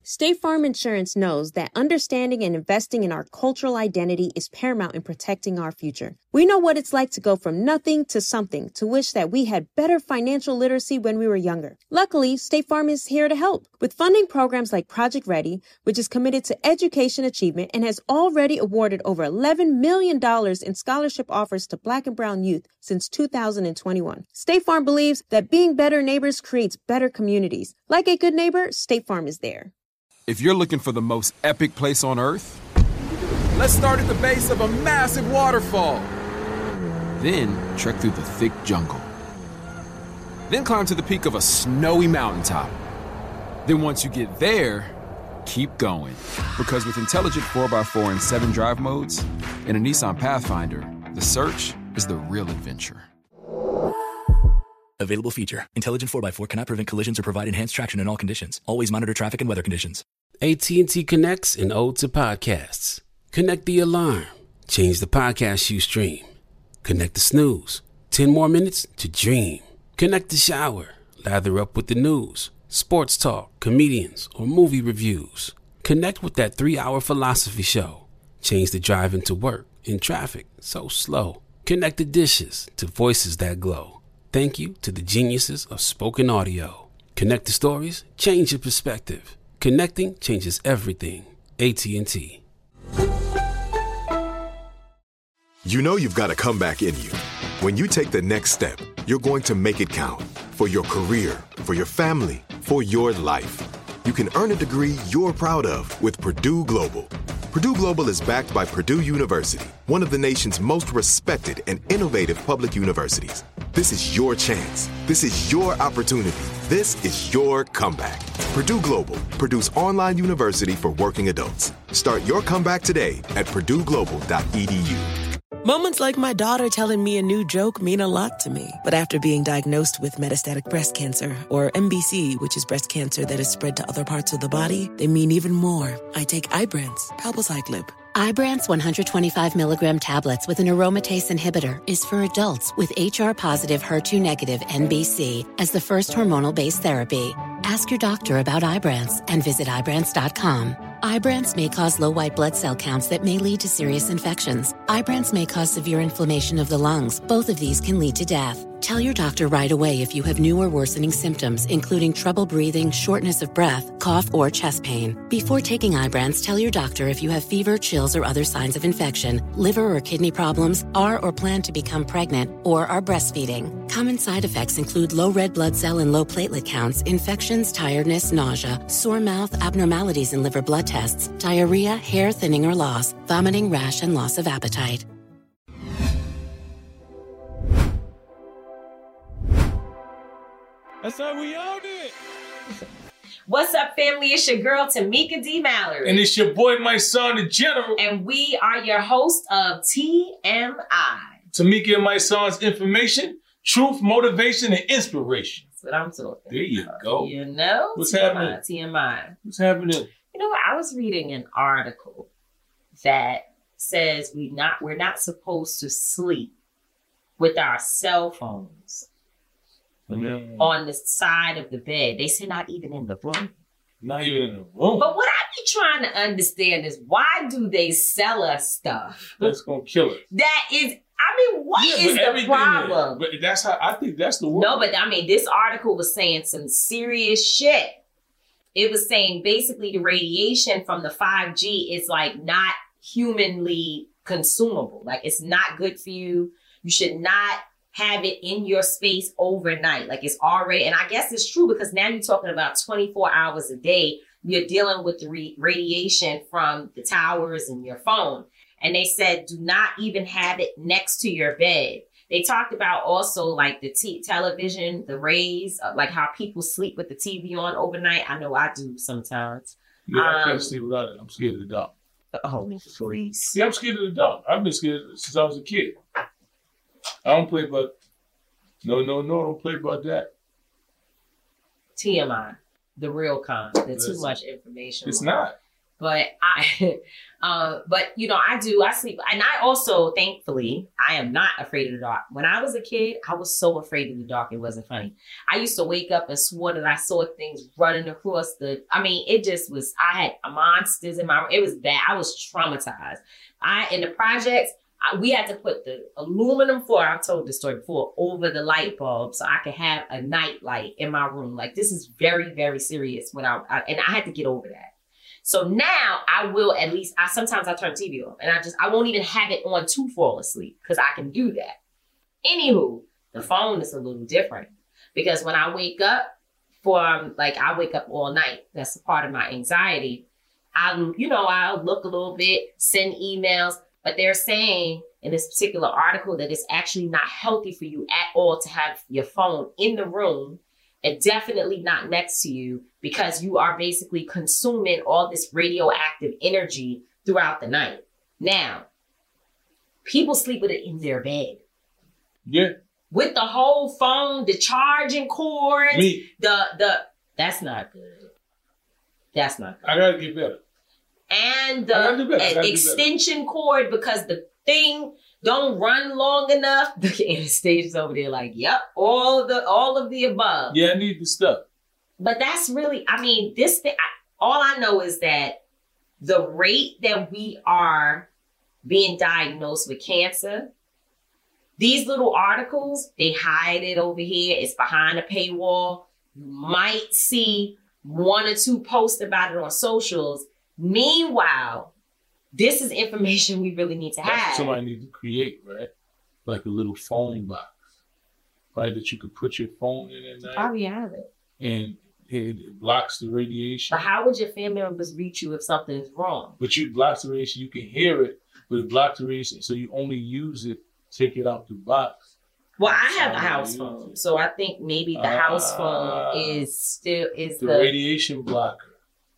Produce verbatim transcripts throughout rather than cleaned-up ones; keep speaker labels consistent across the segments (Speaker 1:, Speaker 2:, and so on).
Speaker 1: State Farm Insurance knows that understanding and investing in our cultural identity is paramount in protecting our future. We know what it's like to go from nothing to something, to wish that we had better financial literacy when we were younger. Luckily, State Farm is here to help with funding programs like Project Ready, which is committed to education achievement and has already awarded over eleven million dollars in scholarship offers to Black and brown youth since two thousand twenty-one. State Farm believes that being better neighbors creates better communities. Like a good neighbor, State Farm is there.
Speaker 2: If you're looking for the most epic place on Earth, let's start at the base of a massive waterfall. Then trek through the thick jungle. Then climb to the peak of a snowy mountaintop. Then once you get there, keep going. Because with intelligent four by four and seven drive modes and a Nissan Pathfinder, the search is the real adventure.
Speaker 3: Available feature. Intelligent four by four cannot prevent collisions or provide enhanced traction in all conditions. Always monitor traffic and weather conditions.
Speaker 4: A T and T connects an ode to podcasts. Connect the alarm. Change the podcast you stream. Connect the snooze. Ten more minutes to dream. Connect the shower. Lather up with the news, sports talk, comedians, or movie reviews. Connect with that three-hour philosophy show. Change the drive into work in traffic so slow. Connect the dishes to voices that glow. Thank you to the geniuses of spoken audio. Connect the stories, change your perspective. Connecting changes everything. A T and T.
Speaker 5: You know you've got a comeback in you. When you take the next step, you're going to make it count. For your career, for your family, for your life. You can earn a degree you're proud of with Purdue Global. Purdue Global is backed by Purdue University, one of the nation's most respected and innovative public universities. This is your chance. This is your opportunity. This is your comeback. Purdue Global, Purdue's online university for working adults. Start your comeback today at purdue global dot e d u.
Speaker 6: Moments like my daughter telling me a new joke mean a lot to me. But after being diagnosed with metastatic breast cancer, or M B C, which is breast cancer that is spread to other parts of the body, they mean even more. I take Ibrance, palbociclib.
Speaker 7: Ibrance one hundred twenty-five milligram tablets with an aromatase inhibitor is for adults with H R-positive, H E R two negative M B C as the first hormonal-based therapy. Ask your doctor about Ibrance and visit Ibrance dot com. Ibrance may cause low white blood cell counts that may lead to serious infections. Ibrance may cause severe inflammation of the lungs. Both of these can lead to death. Tell your doctor right away if you have new or worsening symptoms, including trouble breathing, shortness of breath, cough, or chest pain. Before taking Ibrance, tell your doctor if you have fever, chills, or other signs of infection, liver or kidney problems, are or plan to become pregnant, or are breastfeeding. Common side effects include low red blood cell and low platelet counts, infections, tiredness, nausea, sore mouth, abnormalities in liver blood tests, diarrhea, hair thinning or loss, vomiting, rash, and loss of appetite.
Speaker 8: That's how we all did.
Speaker 9: What's up, family? It's your girl, Tamika D. Mallory.
Speaker 8: And it's your boy, my son, the General.
Speaker 9: And we are your host of T M I.
Speaker 8: Tamika and my son's information, truth, motivation, and inspiration.
Speaker 9: That's what I'm talking.
Speaker 8: There you go.
Speaker 9: You know?
Speaker 8: What's
Speaker 9: T M I,
Speaker 8: happening?
Speaker 9: T M I.
Speaker 8: What's happening?
Speaker 9: You know what? I was reading an article that says we not we're not supposed to sleep with our cell phones
Speaker 8: Mm.
Speaker 9: on the side of the bed. They say not even in the room.
Speaker 8: Not even in the room.
Speaker 9: But what I be trying to understand is why do they sell us stuff
Speaker 8: That's gonna kill it.
Speaker 9: that is, I mean, what
Speaker 8: Yeah,
Speaker 9: is
Speaker 8: but
Speaker 9: the
Speaker 8: everything
Speaker 9: problem?
Speaker 8: is- But that's how I think that's the word.
Speaker 9: No, but I mean, this article was saying some serious shit. It was saying basically the radiation from the five G is like not humanly consumable. Like it's not good for you. You should not have it in your space overnight. Like it's already, and I guess it's true because now you're talking about twenty-four hours a day. You're dealing with the re- radiation from the towers and your phone. And they said, do not even have it next to your bed. They talked about also like the t- television, the rays, uh, like how people sleep with the T V on overnight. I know I do sometimes.
Speaker 8: Yeah, I
Speaker 9: Um,
Speaker 8: can't sleep without it. I'm scared of the dark.
Speaker 9: Oh, please.
Speaker 8: Yeah, I'm scared of the dark. I've been scared since I was a kid. I don't play about, no, no, no, don't play about that.
Speaker 9: T M I, the real con, the too
Speaker 8: Listen,
Speaker 9: much information.
Speaker 8: It's not.
Speaker 9: But I, uh, but you know, I do, I sleep. And I also, thankfully, I am not afraid of the dark. When I was a kid, I was so afraid of the dark. It wasn't funny. I used to wake up and swore that I saw things running across the, I mean, it just was, I had monsters in my room. It was bad. I was traumatized. I, in the projects, I, we had to put the aluminum foil, I've told this story before, over the light bulb so I could have a night light in my room. Like, this is very, very serious when I, I and I had to get over that. So now I will at least, I sometimes I turn T V off and I just, I won't even have it on to fall asleep because I can do that. Anywho, the phone is a little different because when I wake up for, like I wake up all night, that's a part of my anxiety. I, you know, I'll look a little bit, send emails, but they're saying in this particular article that it's actually not healthy for you at all to have your phone in the room and definitely not next to you because you are basically consuming all this radioactive energy throughout the night. Now, people sleep with it in their bed.
Speaker 8: Yeah.
Speaker 9: With the whole phone, the charging cords,
Speaker 8: Me.
Speaker 9: the, the, that's not good. That's not good.
Speaker 8: I gotta get better.
Speaker 9: And
Speaker 8: I gotta do better. I
Speaker 9: the
Speaker 8: gotta do
Speaker 9: extension cord because the thing don't run long enough. The Anastasia's over there like, yep, all of the all of the above.
Speaker 8: Yeah, I need the stuff.
Speaker 9: But that's really, I mean, this thing, I, all I know is that the rate that we are being diagnosed with cancer, these little articles, they hide it over here. It's behind a paywall. You might see one or two posts about it on socials. Meanwhile, this is information we really need to
Speaker 8: That's
Speaker 9: have.
Speaker 8: what somebody needs to create, right? Like a little phone box, right? That you could put your phone in at night.
Speaker 9: Probably have it.
Speaker 8: And it blocks the radiation.
Speaker 9: But how would your family members reach you if something is wrong?
Speaker 8: But you block the radiation, you can hear it, but it blocks the radiation, so you only use it, take it out the box.
Speaker 9: Well, I have a house phone, so I think maybe the uh, house phone is still is
Speaker 8: the,
Speaker 9: the
Speaker 8: radiation blocker.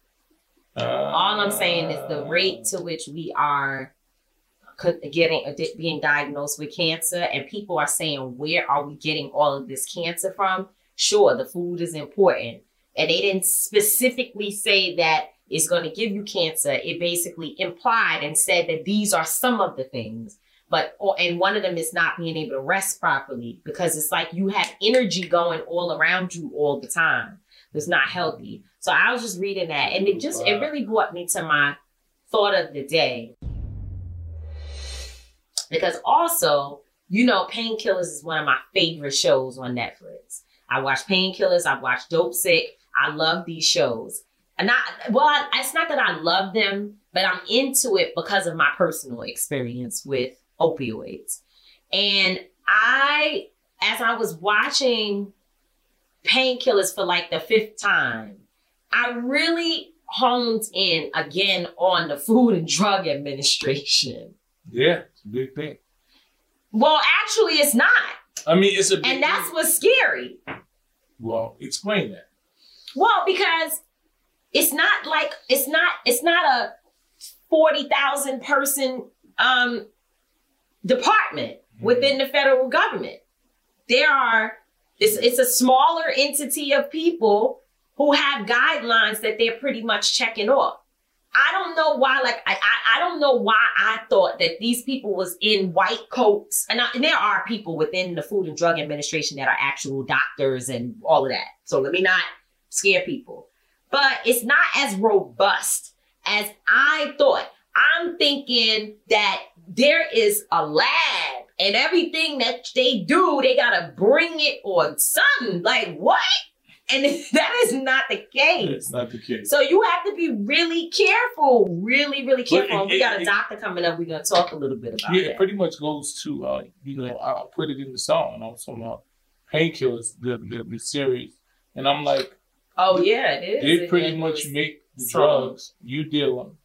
Speaker 8: Uh,
Speaker 9: all I'm saying is the rate to which we are getting being diagnosed with cancer, and people are saying, where are we getting all of this cancer from? Sure, the food is important, and they didn't specifically say that it's going to give you cancer. It basically implied and said that these are some of the things. But, and one of them is not being able to rest properly because it's like you have energy going all around you all the time. It's not healthy. So I was just reading that and it just, it really brought me to my thought of the day. Because also, you know, Painkillers is one of my favorite shows on Netflix. I watch Painkillers. I watch Dope Sick. I love these shows. And not, well, it's not that I love them, but I'm into it because of my personal experience with opioids. And I, as I was watching Painkillers for like the fifth time, I really honed in again on the Food and Drug Administration.
Speaker 8: Yeah, it's a big thing.
Speaker 9: Well, actually, it's not.
Speaker 8: I mean, it's a big
Speaker 9: And that's
Speaker 8: thing.
Speaker 9: what's scary.
Speaker 8: Well, explain that.
Speaker 9: Well, because it's not like, it's not, it's not a forty thousand person um, department mm-hmm. within the federal government. There are, it's, it's a smaller entity of people who have guidelines that they're pretty much checking off. I don't know why, like, I, I, I don't know why I thought that these people was in white coats. And, I, and there are people within the Food and Drug Administration that are actual doctors and all of that. So let me not scare people. But it's not as robust as I thought. I'm thinking that there is a lab and everything that they do, they got to bring it on something. Like, what? And that is not the case.
Speaker 8: It's not the case.
Speaker 9: So you have to be really careful, really, really careful.
Speaker 8: It,
Speaker 9: we got
Speaker 8: it,
Speaker 9: a doctor coming up. We're going to talk a little bit about
Speaker 8: yeah,
Speaker 9: that.
Speaker 8: it pretty much goes to, uh, you know, I'll put it in the song. I was talking about Painkillers, the, the, the series. And I'm like,
Speaker 9: oh, yeah, it is.
Speaker 8: They
Speaker 9: it,
Speaker 8: pretty
Speaker 9: it
Speaker 8: much
Speaker 9: is.
Speaker 8: make the
Speaker 9: So,
Speaker 8: drugs, you deal them.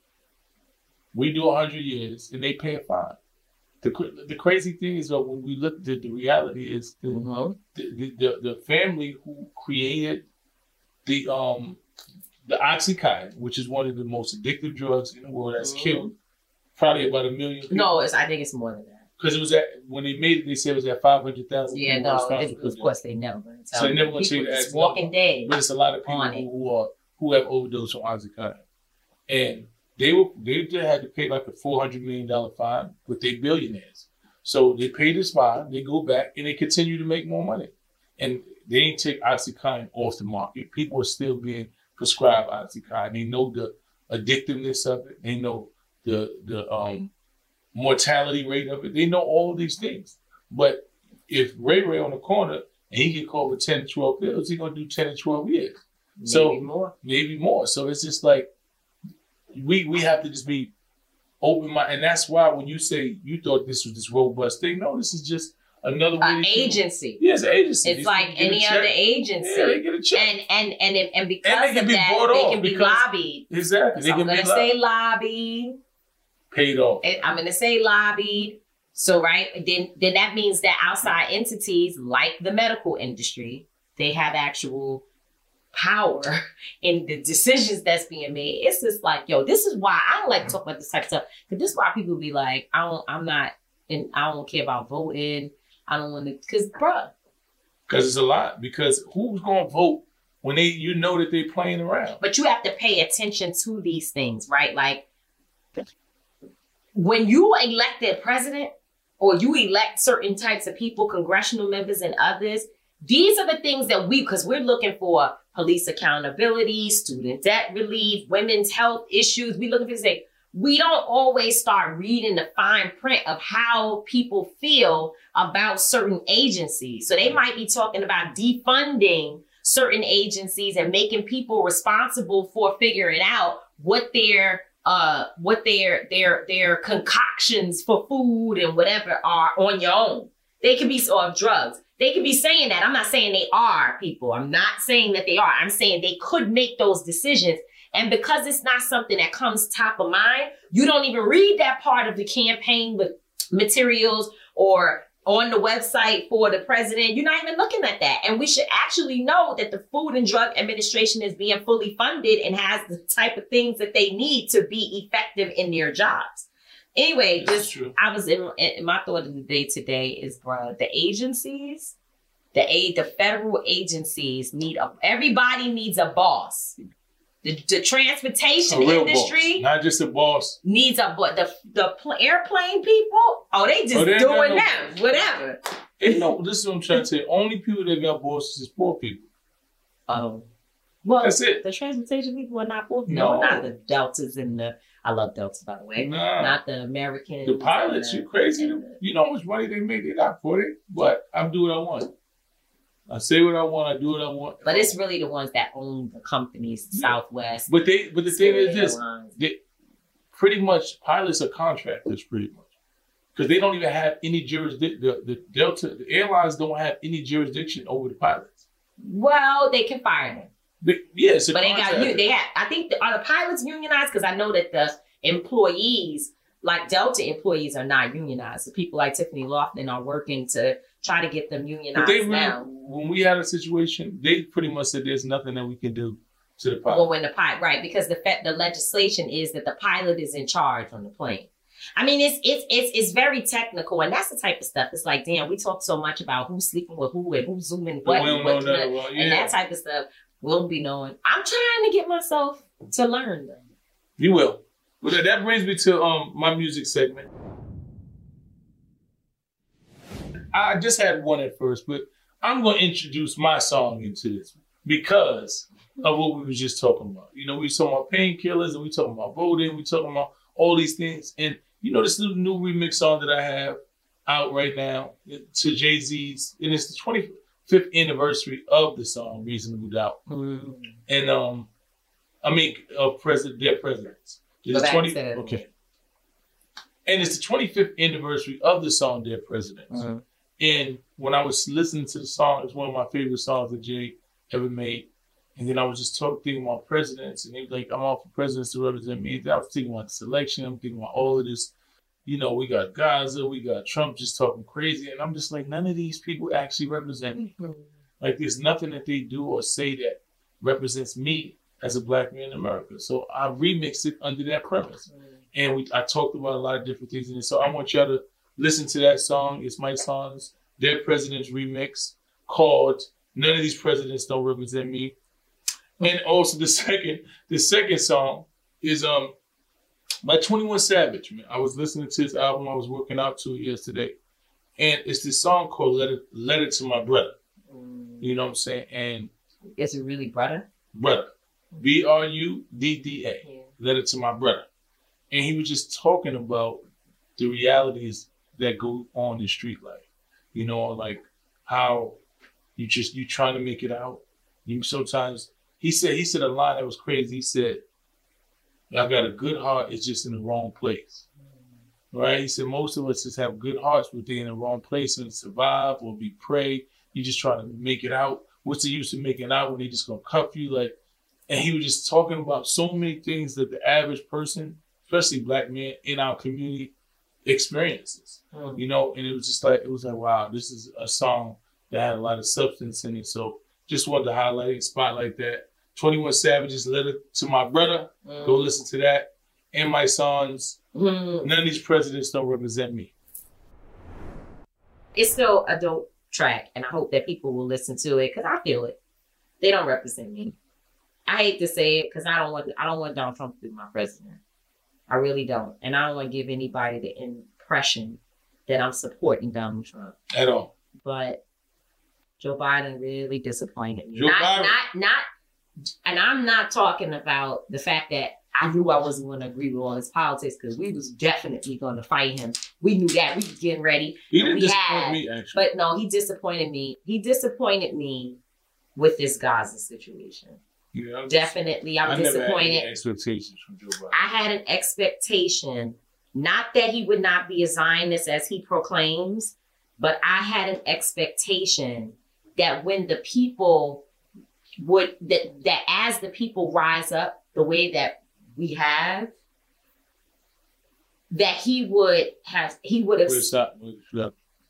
Speaker 8: We do one hundred years and they pay a fine. The, the crazy thing is, though, when we look at the reality is the,
Speaker 9: mm-hmm.
Speaker 8: the, the, the family who created the um the Oxycontin, which is one of the most addictive drugs in the world, that's mm-hmm. killed probably about a million people.
Speaker 9: No, it's, I think it's more than that.
Speaker 8: Because it was at, when they made it, they said it was at five hundred thousand.
Speaker 9: Yeah, no, it, of course they know.
Speaker 8: So they never want to say that.
Speaker 9: Walking Dead.
Speaker 8: But it's a lot of people
Speaker 9: on it.
Speaker 8: who are who have overdosed on Oxycontin. And they were they had to pay like a four hundred million dollars fine, but they billionaires. So they pay this fine, they go back, and they continue to make more money. And they ain't take OxyContin off the market. People are still being prescribed OxyContin. They know the addictiveness of it. They know the the um, mortality rate of it. They know all these things. But if Ray Ray on the corner and he get caught with ten to twelve pills, he's gonna do ten to twelve years.
Speaker 9: Maybe
Speaker 8: so
Speaker 9: more.
Speaker 8: Maybe more. So it's just like we we have to just be open minded. And that's why when you say you thought this was this robust thing, no, this is just another way.
Speaker 9: An agency.
Speaker 8: Yeah, it's an agency.
Speaker 9: It's
Speaker 8: These
Speaker 9: like any other agency.
Speaker 8: Yeah, they get a check.
Speaker 9: And and and and, and because
Speaker 8: And they can
Speaker 9: of
Speaker 8: be
Speaker 9: that,
Speaker 8: bought
Speaker 9: they
Speaker 8: off
Speaker 9: can be
Speaker 8: because-
Speaker 9: lobbied.
Speaker 8: Exactly. They
Speaker 9: So I'm
Speaker 8: can be
Speaker 9: gonna
Speaker 8: lobbied.
Speaker 9: say lobbied.
Speaker 8: Paid off.
Speaker 9: And I'm gonna say lobbied. So right, then then that means that outside entities like the medical industry, they have actual power in the decisions that's being made. It's just like, yo, this is why I don't like to talk about this type of stuff. Because this is why people be like, I don't, I'm not, and I don't care about voting. I don't want to, because, bruh.
Speaker 8: Because it's a lot. Because who's going to vote when they you know that they're playing around?
Speaker 9: But you have to pay attention to these things, right? Like, when you elect a president or you elect certain types of people, congressional members and others, these are the things that we, because we're looking for police accountability, student debt relief, women's health issues. We looking for things. We don't always start reading the fine print of how people feel about certain agencies. So they might be talking about defunding certain agencies and making people responsible for figuring out what their uh what their their their concoctions for food and whatever are on your own. They could be or drugs. They could be saying that. I'm not saying they are people. I'm not saying that they are. I'm saying they could make those decisions. And because it's not something that comes top of mind, you don't even read that part of the campaign with materials or on the website for the president. You're not even looking at that. And we should actually know that the Food and Drug Administration is being fully funded and has the type of things that they need to be effective in their jobs. Anyway,
Speaker 8: That's
Speaker 9: just
Speaker 8: true.
Speaker 9: I was in, in my thought of the day today is, bruh, the agencies, the aid, the federal agencies need a, everybody needs a boss. The, the transportation
Speaker 8: A real
Speaker 9: industry
Speaker 8: boss, not just a boss.
Speaker 9: needs a but the the pl- airplane people. Oh, they just
Speaker 8: Oh, they-
Speaker 9: doing
Speaker 8: they-
Speaker 9: that, whatever.
Speaker 8: And no, this is what I'm trying to say. Only people that got bosses is poor people.
Speaker 9: Oh, well,
Speaker 8: That's it.
Speaker 9: The transportation people are not poor.
Speaker 8: No.
Speaker 9: No, not the Deltas and the. I love Deltas, by the way.
Speaker 8: Nah.
Speaker 9: Not the Americans.
Speaker 8: The pilots,
Speaker 9: and
Speaker 8: you crazy?
Speaker 9: and the-
Speaker 8: You know how much money they make? They not for it. But I do what I want. I say what I want. I do what I want.
Speaker 9: But it's really the ones that own the companies,
Speaker 8: Yeah.
Speaker 9: Southwest.
Speaker 8: But they, but the thing is
Speaker 9: Spirit
Speaker 8: this:
Speaker 9: Airlines.
Speaker 8: they, pretty much pilots are contractors, pretty much, because they don't even have any jurisdiction. The, the Delta, the airlines don't have any jurisdiction over the pilots.
Speaker 9: Well, they can fire them.
Speaker 8: They, yeah, it's a
Speaker 9: But they got
Speaker 8: contractor.
Speaker 9: you. They have. I think the, are the pilots unionized? Because I know that the employees, like Delta employees, are not unionized. So people like Tiffany Lofton are working to try to get them
Speaker 8: But
Speaker 9: unionized
Speaker 8: they really,
Speaker 9: now.
Speaker 8: when we had a situation, they pretty much said there's nothing that we can do to the pilot.
Speaker 9: Well, when the pilot, right? Because the fa- the legislation is that the pilot is in charge on the plane. I mean, it's it's it's it's very technical, and that's the type of stuff. It's like, damn, we talk so much about who's sleeping with who and who's zooming what,
Speaker 8: we don't
Speaker 9: and, what
Speaker 8: know that, well, yeah.
Speaker 9: and that type of stuff. We'll be knowing. I'm trying to get myself to learn them.
Speaker 8: You will. Well, that, that brings me to um my music segment. I just had one at first, but I'm going to introduce my song into this because of what we were just talking about. You know, we talking about painkillers and we talking about voting. We talking about all these things. And, you know, this little new remix song that I have out right now to Jay-Z's, and it's the twenty-fifth anniversary of the song, Reasonable Doubt.
Speaker 9: Mm-hmm.
Speaker 8: And, um, I mean, of president, their presidents.
Speaker 9: Go
Speaker 8: It's
Speaker 9: back
Speaker 8: twenty
Speaker 9: to it.
Speaker 8: Okay. And it's the twenty-fifth anniversary of the song, Dear Presidents.
Speaker 9: Mhm.
Speaker 8: And when I was listening to the song, it's one of my favorite songs that Jay ever made. And then I was just talking, thinking about presidents, and he was like, I'm all for presidents to represent me. I was thinking about the selection. I'm thinking about all of this. You know, we got Gaza, we got Trump just talking crazy. And I'm just like, none of these people actually represent me. Like, there's nothing that they do or say that represents me as a black man in America. So I remixed it under that premise. And we, I talked about a lot of different things in it. So I want y'all to listen to that song. It's my songs, Their President's remix, called None of These Presidents Don't Represent Me. And also the second, the second song is um by twenty-one Savage, man. I was listening to this album. I was working out to it yesterday. And it's this song called Letter, Letter to My Brother. You know what I'm saying? And
Speaker 9: is it really brother?
Speaker 8: Brother. B R U D D A. Yeah. Letter to My Brother. And he was just talking about the realities that go on in street life. You know, like how you just, you trying to make it out. You sometimes, he said, he said a line that was crazy. He said, I got a good heart, it's just in the wrong place. Right? He said, most of us just have good hearts, but they're in the wrong place and survive or be prey. You just trying to make it out. What's the use of making out when they just gonna cuff you? Like, and he was just talking about so many things that the average person, especially black men in our community, experiences. Mm. You know, and it was just like, it was like, wow, this is a song that had a lot of substance in it. So just wanted to highlight it, spotlight that. twenty-one Savage's Letter to My Brother. Mm. Go listen to that. And my songs, mm. None of These Presidents Don't Represent Me.
Speaker 9: It's still a dope track, and I hope that people will listen to it because I feel it. They don't represent me. I hate to say it because I don't want I don't want Donald Trump to be my president. I really don't. And I don't want to give anybody the impression that I'm supporting Donald Trump.
Speaker 8: At all.
Speaker 9: But Joe Biden really disappointed me.
Speaker 8: Joe
Speaker 9: not,
Speaker 8: Biden.
Speaker 9: not, not, and I'm not talking about the fact that I knew I wasn't going to agree with all his politics because we was definitely going to fight him. We knew that. We was getting ready.
Speaker 8: He didn't disappoint me, actually.
Speaker 9: But no, he disappointed me. He disappointed me with this Gaza situation.
Speaker 8: Yeah, I'm
Speaker 9: definitely, I'm
Speaker 8: I
Speaker 9: disappointed.
Speaker 8: Never had any expectations from Joe Biden.
Speaker 9: I had an expectation, not that he would not be a Zionist as he proclaims, but I had an expectation that when the people would, that, that as the people rise up the way that we have, that he would have, he would have.
Speaker 8: Wait, stop. Wait, stop.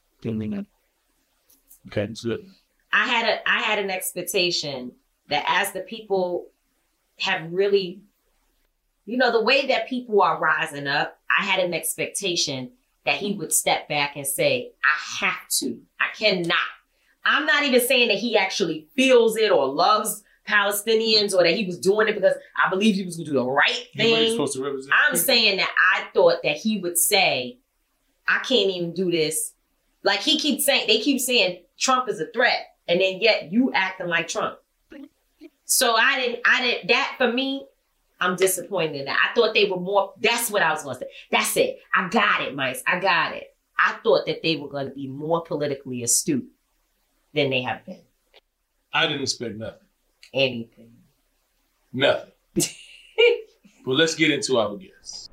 Speaker 8: Okay, it's good.
Speaker 9: I had a, I had an expectation that as the people have really, you know, the way that people are rising up, I had an expectation that he would step back and say, I have to, I cannot. I'm not even saying that he actually feels it or loves Palestinians or that he was doing it because I believe he was going to do the right thing.
Speaker 8: Supposed to represent
Speaker 9: I'm saying that I thought that he would say, I can't even do this. Like he keeps saying, they keep saying Trump is a threat. And then yet you acting like Trump. So I didn't, I didn't, that for me, I'm disappointed in that. I thought they were more, that's what I was going to say. That's it. I got it, Mice. I got it. I thought that they were going to be more politically astute than they have been.
Speaker 8: I didn't expect nothing.
Speaker 9: Anything.
Speaker 8: Nothing. Well, let's get into our guests.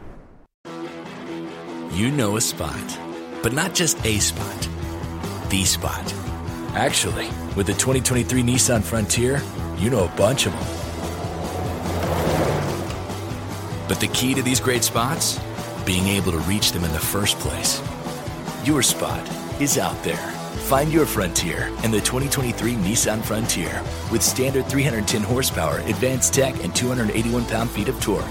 Speaker 3: You know a spot, but not just a spot. The spot. Actually, with the twenty twenty-three Nissan Frontier, you know a bunch of them. But the key to these great spots? Being able to reach them in the first place. Your spot is out there. Find your Frontier in the twenty twenty-three Nissan Frontier with standard three hundred ten horsepower, advanced tech, and two hundred eighty-one pound-feet of torque.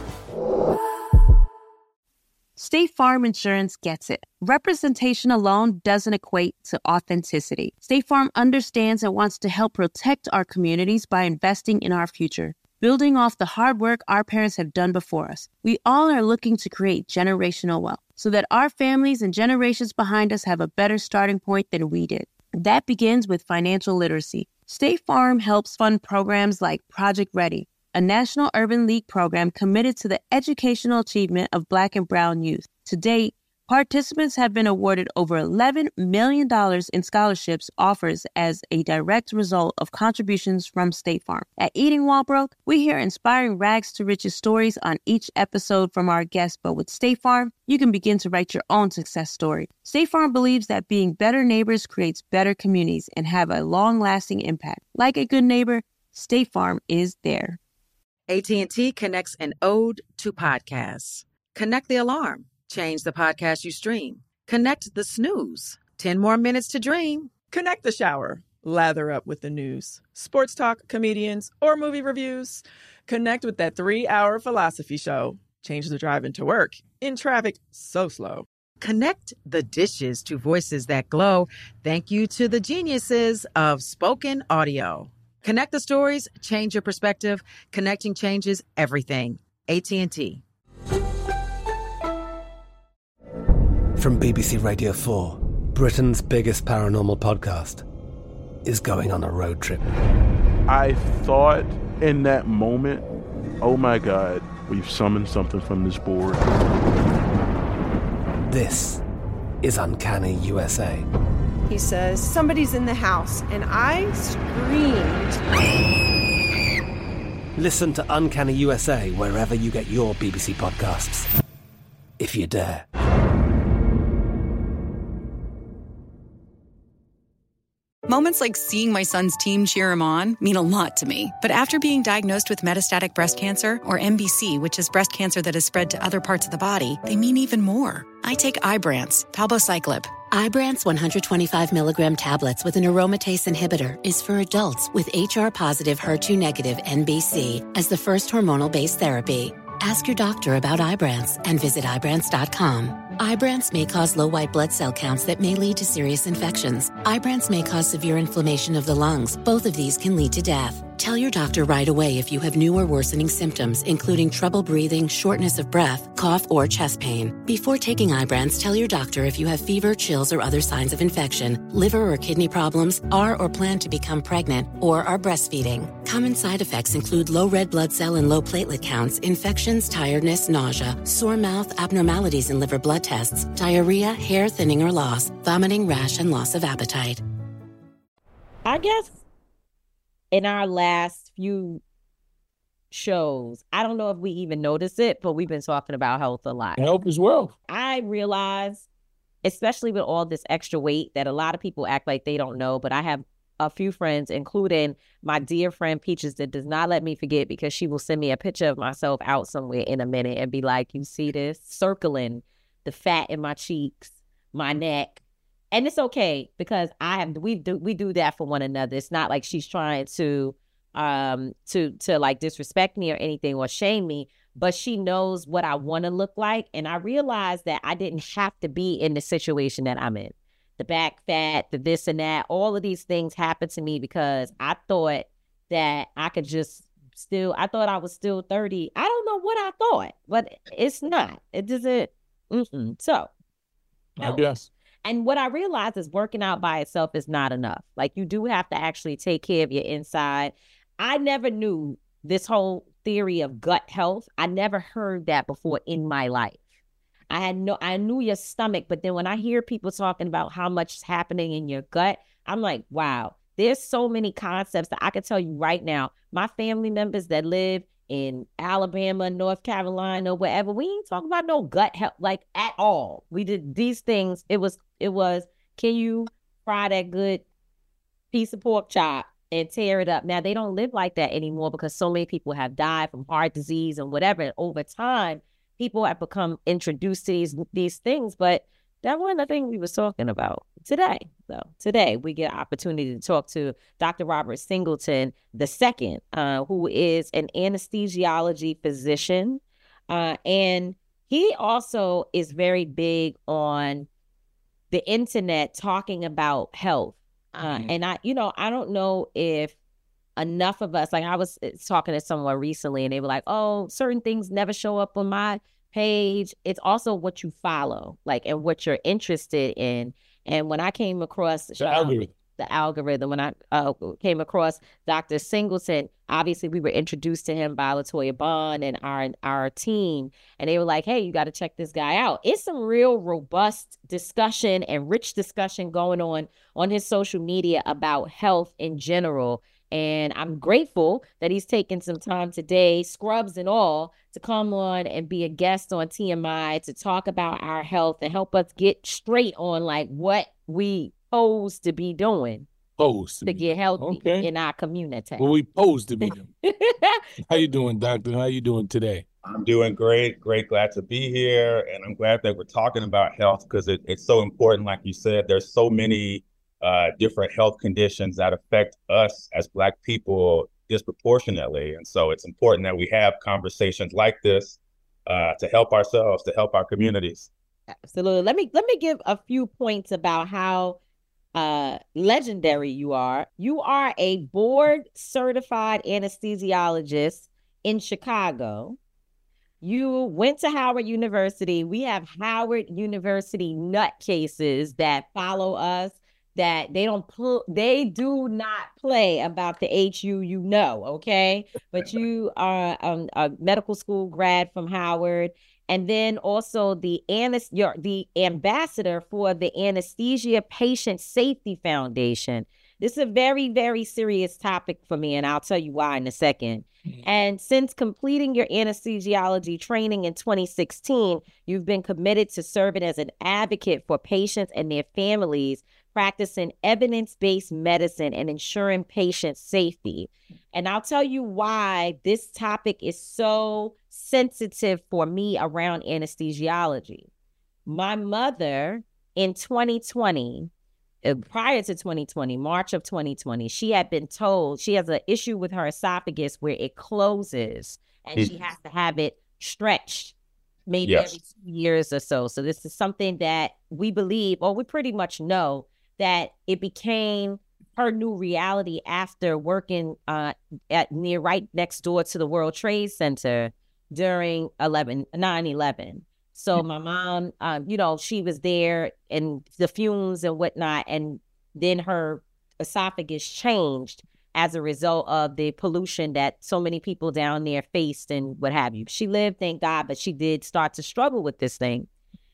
Speaker 1: State Farm Insurance gets it. Representation alone doesn't equate to authenticity. State Farm understands and wants to help protect our communities by investing in our future, building off the hard work our parents have done before us. We all are looking to create generational wealth so that our families and generations behind us have a better starting point than we did. That begins with financial literacy. State Farm helps fund programs like Project Ready, a National Urban League program committed to the educational achievement of Black and Brown youth. To date, participants have been awarded over eleven million dollars in scholarships offers as a direct result of contributions from State Farm. At Eating While Broke, we hear inspiring rags to riches stories on each episode from our guests, but with State Farm, you can begin to write your own success story. State Farm believes that being better neighbors creates better communities and have a long-lasting impact. Like a good neighbor, State Farm is there.
Speaker 10: A T and T connects an ode to podcasts. Connect the alarm. Change the podcast you stream. Connect the snooze. ten more minutes to dream.
Speaker 11: Connect the shower. Lather up with the news. Sports talk, comedians, or movie reviews. Connect with that three-hour philosophy show. Change the drive into work. In traffic so slow.
Speaker 10: Connect the dishes to voices that glow. Thank you to the geniuses of spoken audio. Connect the stories, change your perspective. Connecting changes everything. A T and T.
Speaker 12: From B B C Radio four, Britain's biggest paranormal podcast is going on a road trip.
Speaker 13: I thought in that moment, oh my God, we've summoned something from this board.
Speaker 12: This is Uncanny U S A.
Speaker 14: He says, somebody's in the house, and I screamed.
Speaker 12: Listen to Uncanny U S A wherever you get your B B C podcasts, if you dare.
Speaker 15: Moments like seeing my son's team cheer him on mean a lot to me. But after being diagnosed with metastatic breast cancer, or M B C, which is breast cancer that has spread to other parts of the body, they mean even more. I take Ibrance, palbociclib.
Speaker 7: Ibrance one hundred twenty-five milligram tablets with an aromatase inhibitor is for adults with H R-positive, H E R two negative N B C as the first hormonal-based therapy. Ask your doctor about Ibrance and visit Ibrance dot com. Ibrance may cause low white blood cell counts that may lead to serious infections. Ibrance may cause severe inflammation of the lungs. Both of these can lead to death. Tell your doctor right away if you have new or worsening symptoms, including trouble breathing, shortness of breath, cough, or chest pain. Before taking Ibrance, tell your doctor if you have fever, chills, or other signs of infection, liver or kidney problems, are or plan to become pregnant, or are breastfeeding. Common side effects include low red blood cell and low platelet counts, infections, tiredness, nausea, sore mouth, abnormalities in liver blood tests, diarrhea, hair thinning or loss, vomiting, rash, and loss of appetite.
Speaker 9: I guess in our last few shows, I don't know if we even noticed it, but we've been talking about health a lot.
Speaker 8: Health as well.
Speaker 9: I realize, especially with all this extra weight, that a lot of people act like they don't know, but I have a few friends, including my dear friend Peaches, that does not let me forget, because she will send me a picture of myself out somewhere in a minute and be like, you see this? Circling the fat in my cheeks, my neck. And it's okay, because I have we do we do that for one another. It's not like she's trying to um to to like disrespect me or anything or shame me, but she knows what I want to look like. And I realized that I didn't have to be in the situation that I'm in. The back fat, the this and that, all of these things happened to me because I thought that I could just still, I thought I was still thirty. I don't know what I thought, but it's not. It doesn't. Mm-mm. So,
Speaker 8: I guess.
Speaker 9: And what I realized is working out by itself is not enough. Like, you do have to actually take care of your inside. I never knew this whole theory of gut health. I never heard that before in my life. I had no, I knew your stomach, but then when I hear people talking about how much is happening in your gut, I'm like, wow, there's so many concepts that I can tell you right now. My family members that live in Alabama, North Carolina, wherever, we ain't talking about no gut health, like, at all. We did these things. It was, it was, can you fry that good piece of pork chop and tear it up? Now, they don't live like that anymore because so many people have died from heart disease and whatever. And over time, people have become introduced to these, these things, but that wasn't the thing we was talking about today. So today we get an opportunity to talk to Doctor Robert Singleton the second, uh, who is an anesthesiology physician. Uh, and he also is very big on the internet talking about health. Uh, mm-hmm. And I, you know, I don't know if enough of us, like I was talking to someone recently and they were like, oh, certain things never show up on my page. It's also what you follow, like, and what you're interested in. And when I came across
Speaker 8: the um, algorithm,
Speaker 9: the algorithm, when I uh, came across Doctor Singleton, obviously we were introduced to him by LaToya Bond and our our team, and they were like, hey, you got to check this guy out. It's some real robust discussion and rich discussion going on on his social media about health in general. And I'm grateful that he's taken some time today, scrubs and all, to come on and be a guest on T M I to talk about our health and help us get straight on like what we pose to be doing.
Speaker 8: Pose to,
Speaker 9: to
Speaker 8: be.
Speaker 9: get healthy
Speaker 8: okay.
Speaker 9: in our community.
Speaker 8: Well, we pose to be doing. How you doing, doctor? How you doing today?
Speaker 16: I'm doing great. Great. Glad to be here. And I'm glad that we're talking about health because it, it's so important. Like you said, there's so many Uh, different health conditions that affect us as Black people disproportionately. And so it's important that we have conversations like this uh, to help ourselves, to help our communities.
Speaker 9: Absolutely. Let me let me give a few points about how uh, legendary you are. You are a board certified anesthesiologist in Chicago. You went to Howard University. We have Howard University nutcases that follow us, that they don't pull, they do not play about the H U, you know, okay? But you are um, a medical school grad from Howard, and then also the anes- you're the ambassador for the Anesthesia Patient Safety Foundation. This is a very, very serious topic for me, and I'll tell you why in a second. And since completing your anesthesiology training in twenty sixteen, you've been committed to serving as an advocate for patients and their families, practicing evidence-based medicine and ensuring patient safety. And I'll tell you why this topic is so sensitive for me around anesthesiology. My mother in twenty twenty, uh, prior to twenty twenty, March of twenty twenty, she had been told she has an issue with her esophagus where it closes and mm. she has to have it stretched maybe yes. every two years or so. So this is something that we believe, or we pretty much know, that it became her new reality after working uh, at near right next door to the World Trade Center during nine eleven. So my mom, um, you know, she was there and the fumes and whatnot, and then her esophagus changed as a result of the pollution that so many people down there faced and what have you. She lived, thank God, but she did start to struggle with this thing.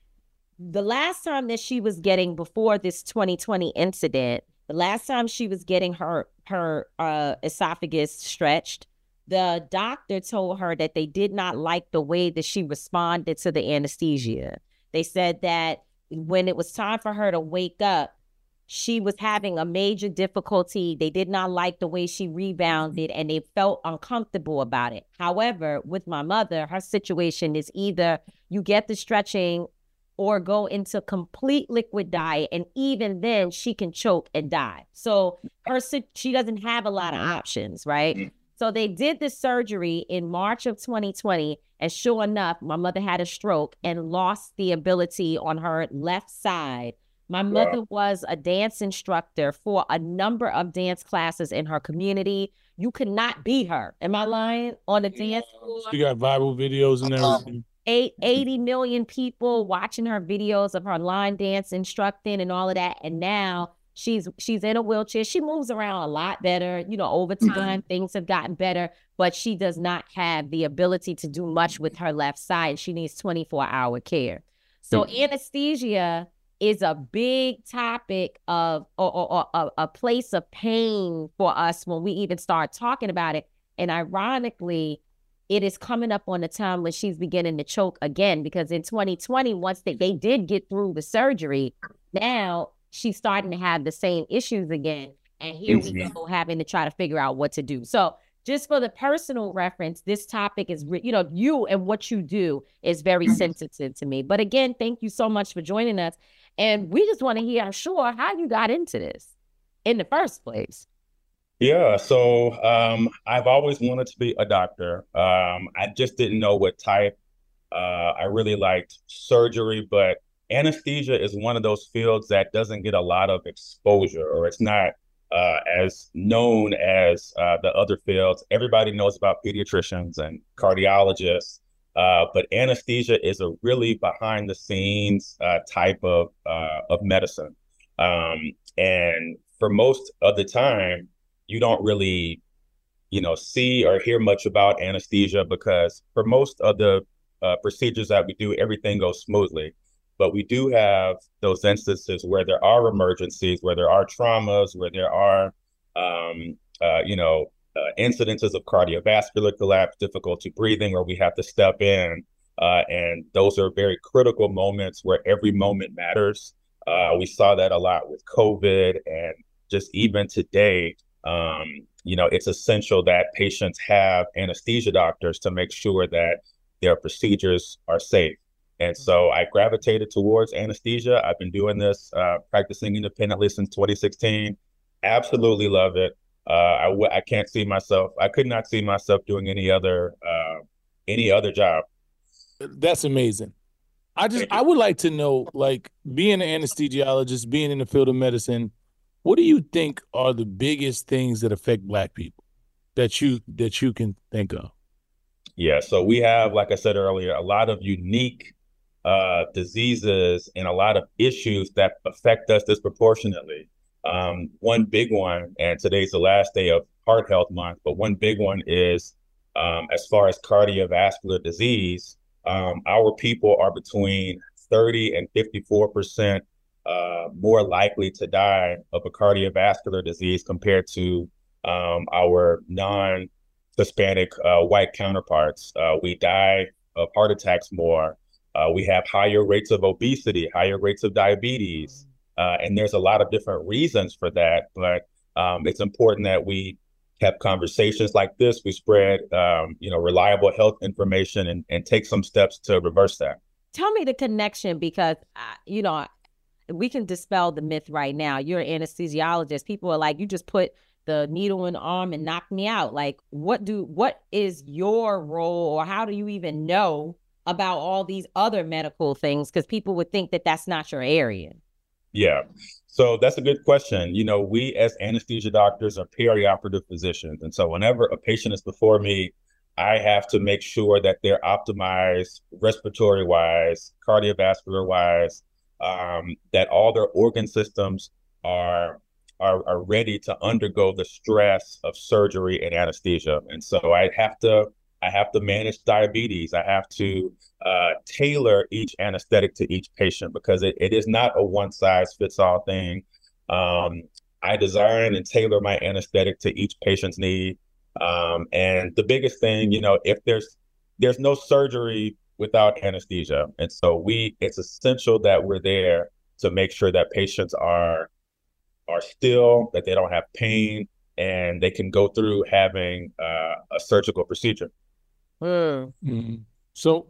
Speaker 9: The last time that she was getting, before this twenty twenty incident, the last time she was getting her her uh, esophagus stretched, the doctor told her that they did not like the way that she responded to the anesthesia. They said that when it was time for her to wake up, she was having a major difficulty. They did not like the way she rebounded, and they felt uncomfortable about it. However, with my mother, her situation is either you get the stretching or go into complete liquid diet, and even then she can choke and die. So her she doesn't have a lot of options, right? So they did this surgery in March of twenty twenty, and sure enough, my mother had a stroke and lost the ability on her left side. My mother wow. was a dance instructor for a number of dance classes in her community. You could not beat her. Am I lying? On the dance floor.
Speaker 8: She got viral videos and everything.
Speaker 9: Eight, eighty million people watching her videos of her line dance instructing and all of that. And now she's she's in a wheelchair. She moves around a lot better. You know, over time, things have gotten better, but she does not have the ability to do much with her left side. She needs twenty-four hour care. So mm-hmm. anesthesia is a big topic of, or, or, or a place of pain for us when we even start talking about it. And ironically, it is coming up on the time when she's beginning to choke again, because in twenty twenty, once they, they did get through the surgery, now she's starting to have the same issues again. And here mm-hmm. we go, having to try to figure out what to do. So just for the personal reference, this topic is, you know, you and what you do is very mm-hmm. sensitive to me. But again, thank you so much for joining us. And we just want to hear, I'm sure, how you got into this in the first place.
Speaker 16: Yeah, so um, I've always wanted to be a doctor. Um, I just didn't know what type. Uh, I really liked surgery, but anesthesia is one of those fields that doesn't get a lot of exposure, or it's not uh, as known as uh, the other fields. Everybody knows about pediatricians and cardiologists, uh, but anesthesia is a really behind the scenes uh, type of, uh, of medicine. Um, and for most of the time, you don't really, you know, see or hear much about anesthesia, because for most of the uh, procedures that we do, everything goes smoothly. But we do have those instances where there are emergencies, where there are traumas, where there are, um, uh, you know, uh, incidences of cardiovascular collapse, difficulty breathing, where we have to step in. Uh, and those are very critical moments where every moment matters. Uh, we saw that a lot with COVID, and just even today. Um, you know, it's essential that patients have anesthesia doctors to make sure that their procedures are safe. And so I gravitated towards anesthesia. I've been doing this, uh, practicing independently since twenty sixteen. Absolutely love it. Uh, I, w- I can't see myself. I could not see myself doing any other, uh, any other job.
Speaker 8: That's amazing. I just, I would like to know, like, being an anesthesiologist, being in the field of medicine, what do you think are the biggest things that affect Black people that you that you can think of?
Speaker 16: Yeah, so we have, like I said earlier, a lot of unique uh, diseases and a lot of issues that affect us disproportionately. Um, one big one, and today's the last day of Heart Health Month, but one big one is um, as far as cardiovascular disease, um, our people are between thirty and fifty-four percent uh, more likely to die of a cardiovascular disease compared to um, our non-Hispanic uh, white counterparts. Uh, we die of heart attacks more. Uh, we have higher rates of obesity, higher rates of diabetes. Uh, and there's a lot of different reasons for that. But um, it's important that we have conversations like this. We spread, um, you know, reliable health information and, and take some steps to reverse that.
Speaker 17: Tell me the connection, because, uh, you know, we can dispel the myth right now. You're an anesthesiologist. People are like, you just put the needle in the arm and knock me out. Like, what do what is your role, or how do you even know about all these other medical things? Because people would think that that's not your area.
Speaker 16: Yeah, so that's a good question. You know, we as anesthesia doctors are perioperative physicians. And so whenever a patient is before me, I have to make sure that they're optimized respiratory wise, cardiovascular wise, um, that all their organ systems are, are are ready to undergo the stress of surgery and anesthesia. And so I have to I have to manage diabetes. I have to uh, tailor each anesthetic to each patient, because it, it is not a one size fits all thing. Um, I design and tailor my anesthetic to each patient's need. Um, and the biggest thing, you know, if there's there's no surgery without anesthesia. And so we it's essential that we're there to make sure that patients are are still, that they don't have pain, and they can go through having uh, a surgical procedure.
Speaker 8: Mm. Mm-hmm. So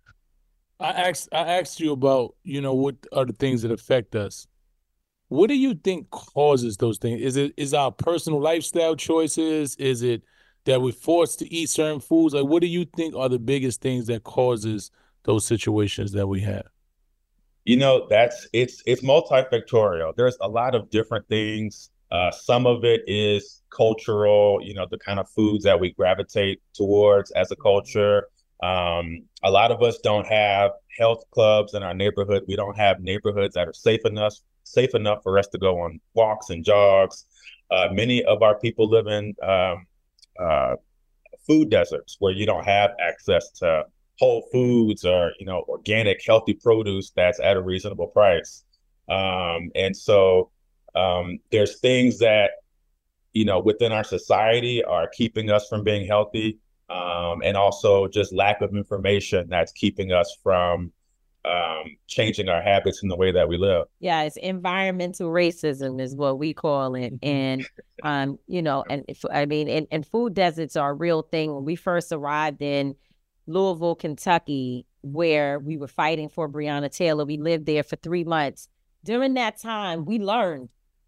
Speaker 8: I asked I asked you about, you know, what are the things that affect us. What do you think causes those things? Is it is our personal lifestyle choices? Is it that we're forced to eat certain foods? Like, what do you think are the biggest things that causes those situations that we have?
Speaker 16: You know, that's it's it's multifactorial. There's a lot of different things. Uh, some of it is cultural, you know, the kind of foods that we gravitate towards as a culture. Um, a lot of us don't have health clubs in our neighborhood. We don't have neighborhoods that are safe enough, safe enough for us to go on walks and jogs. Uh, many of our people live in um, uh, food deserts where you don't have access to whole foods or, you know, organic, healthy produce that's at a reasonable price. Um, and so Um, there's things that, you know, within our society are keeping us from being healthy, um, and also just lack of information that's keeping us from um, changing our habits in the way that we live.
Speaker 17: Yeah, it's environmental racism is what we call it. And, um, you know, and if, I mean, and, and food deserts are a real thing. When we first arrived in Louisville, Kentucky, where we were fighting for Breonna Taylor, we lived there for three months. During that time, we learned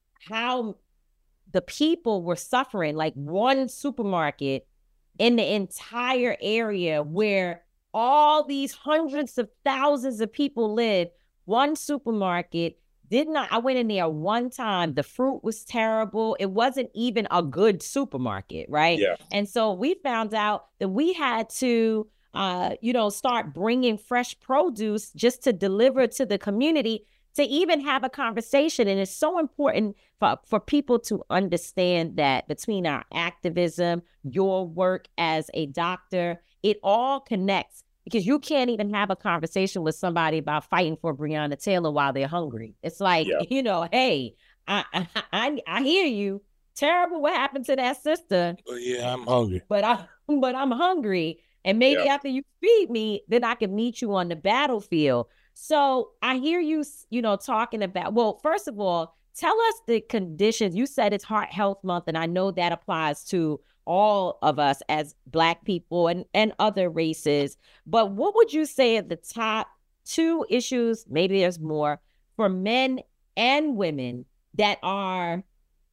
Speaker 17: how the people were suffering. Like, one supermarket in the entire area where all these hundreds of thousands of people live, one supermarket did not, I went in there one time, the fruit was terrible. It wasn't even a good supermarket, right?
Speaker 16: Yeah.
Speaker 17: And so we found out that we had to, uh, you know, start bringing fresh produce just to deliver to the community, to even have a conversation. And it's so important for, for people to understand that between our activism, your work as a doctor, it all connects, because you can't even have a conversation with somebody about fighting for Breonna Taylor while they're hungry. It's like, yeah. you know, hey, I, I I I hear you. Terrible what happened to that sister.
Speaker 8: Oh, yeah, I'm hungry.
Speaker 17: But, I, but I'm hungry. And maybe yeah. after you feed me, then I can meet you on the battlefield. So I hear you, you know, talking about, well, first of all, tell us the conditions. You said it's Heart Health Month, and I know that applies to all of us as Black people and, and other races. But what would you say are the top two issues, maybe there's more, for men and women that are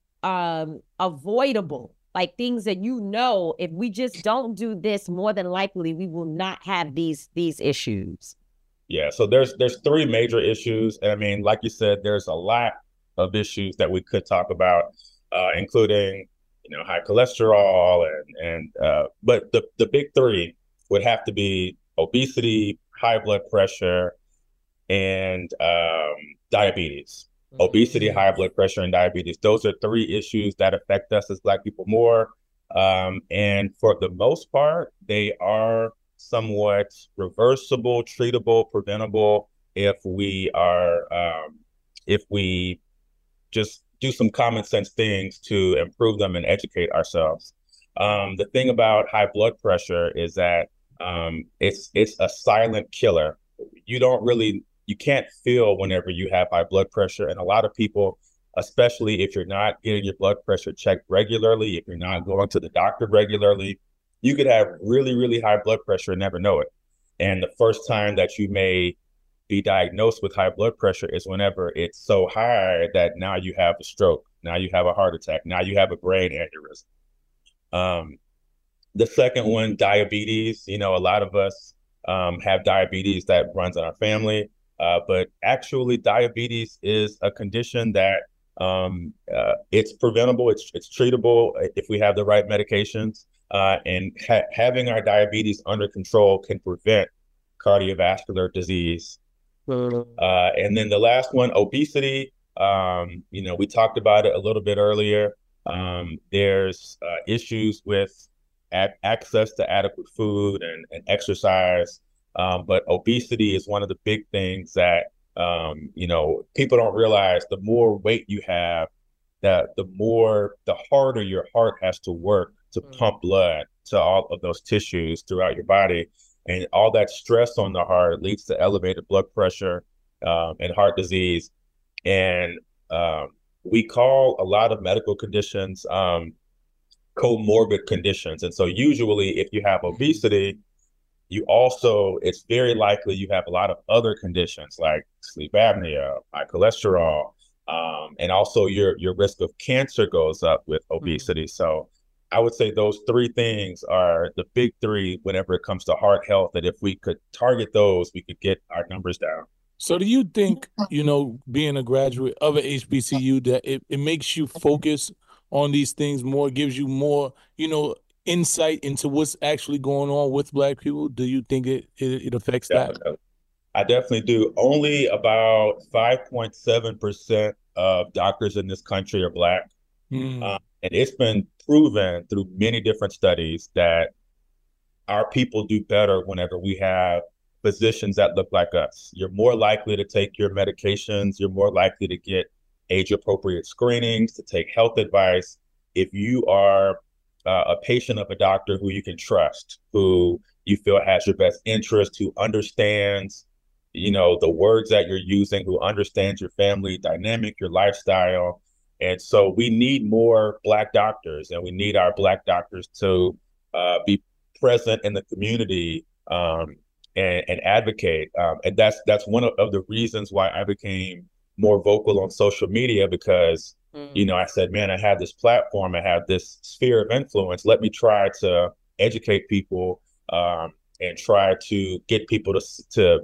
Speaker 17: um, avoidable? Like things that, you know, if we just don't do this, more than likely we will not have these these issues.
Speaker 16: Yeah, so there's there's three major issues. And I mean, like you said, there's a lot of issues that we could talk about, uh, including, you know, high cholesterol and and uh, but the the big three would have to be obesity, high blood pressure, and um, diabetes. Mm-hmm. Obesity, high blood pressure, and diabetes. Those are three issues that affect us as Black people more. Um, and for the most part, they are somewhat reversible, treatable, preventable if we are, um, if we just do some common sense things to improve them and educate ourselves. Um, the thing about high blood pressure is that um, it's it's a silent killer. You don't really, you can't feel whenever you have high blood pressure. And a lot of people, especially if you're not getting your blood pressure checked regularly, if you're not going to the doctor regularly, you could have really, really high blood pressure and never know it. And the first time that you may be diagnosed with high blood pressure is whenever it's so high that now you have a stroke, now you have a heart attack, now you have a brain aneurysm. Um, the second one, diabetes. You know, a lot of us um, have diabetes that runs in our family, uh, but actually diabetes is a condition that um, uh, it's preventable, it's, it's treatable if we have the right medications, uh, and ha- having our diabetes under control can prevent cardiovascular disease. Uh, and then the last one, obesity. Um, you know, we talked about it a little bit earlier. Um, there's uh, issues with a- access to adequate food and, and exercise. Um, but obesity is one of the big things that, um, you know, people don't realize. The more weight you have, that the more, the harder your heart has to work to mm. pump blood to all of those tissues throughout your body. And all that stress on the heart leads to elevated blood pressure um, and heart disease. And um, we call a lot of medical conditions um, comorbid conditions. And so usually if you have obesity, you also, it's very likely you have a lot of other conditions like sleep apnea, high cholesterol, um, and also your, your risk of cancer goes up with obesity. Mm-hmm. So I would say those three things are the big three whenever it comes to heart health, that if we could target those, we could get our numbers down.
Speaker 8: So do you think, you know, being a graduate of an H B C U, that it, it makes you focus on these things more, gives you more, you know, insight into what's actually going on with Black people? Do you think it, it, it affects
Speaker 16: Definitely.
Speaker 8: that?
Speaker 16: I definitely do. Only about five point seven percent of doctors in this country are Black. Mm. Um, and it's been proven through many different studies that our people do better whenever we have physicians that look like us. You're more likely to take your medications. You're more likely to get age-appropriate screenings, to take health advice. If you are uh, a patient of a doctor who you can trust, who you feel has your best interest, who understands, you know, the words that you're using, who understands your family dynamic, your lifestyle. And so we need more Black doctors, and we need our Black doctors to uh, be present in the community um, and, and advocate. Um, and that's that's one of, of the reasons why I became more vocal on social media, because, mm. you know, I said, man, I have this platform, I have this sphere of influence. Let me try to educate people um, and try to get people to to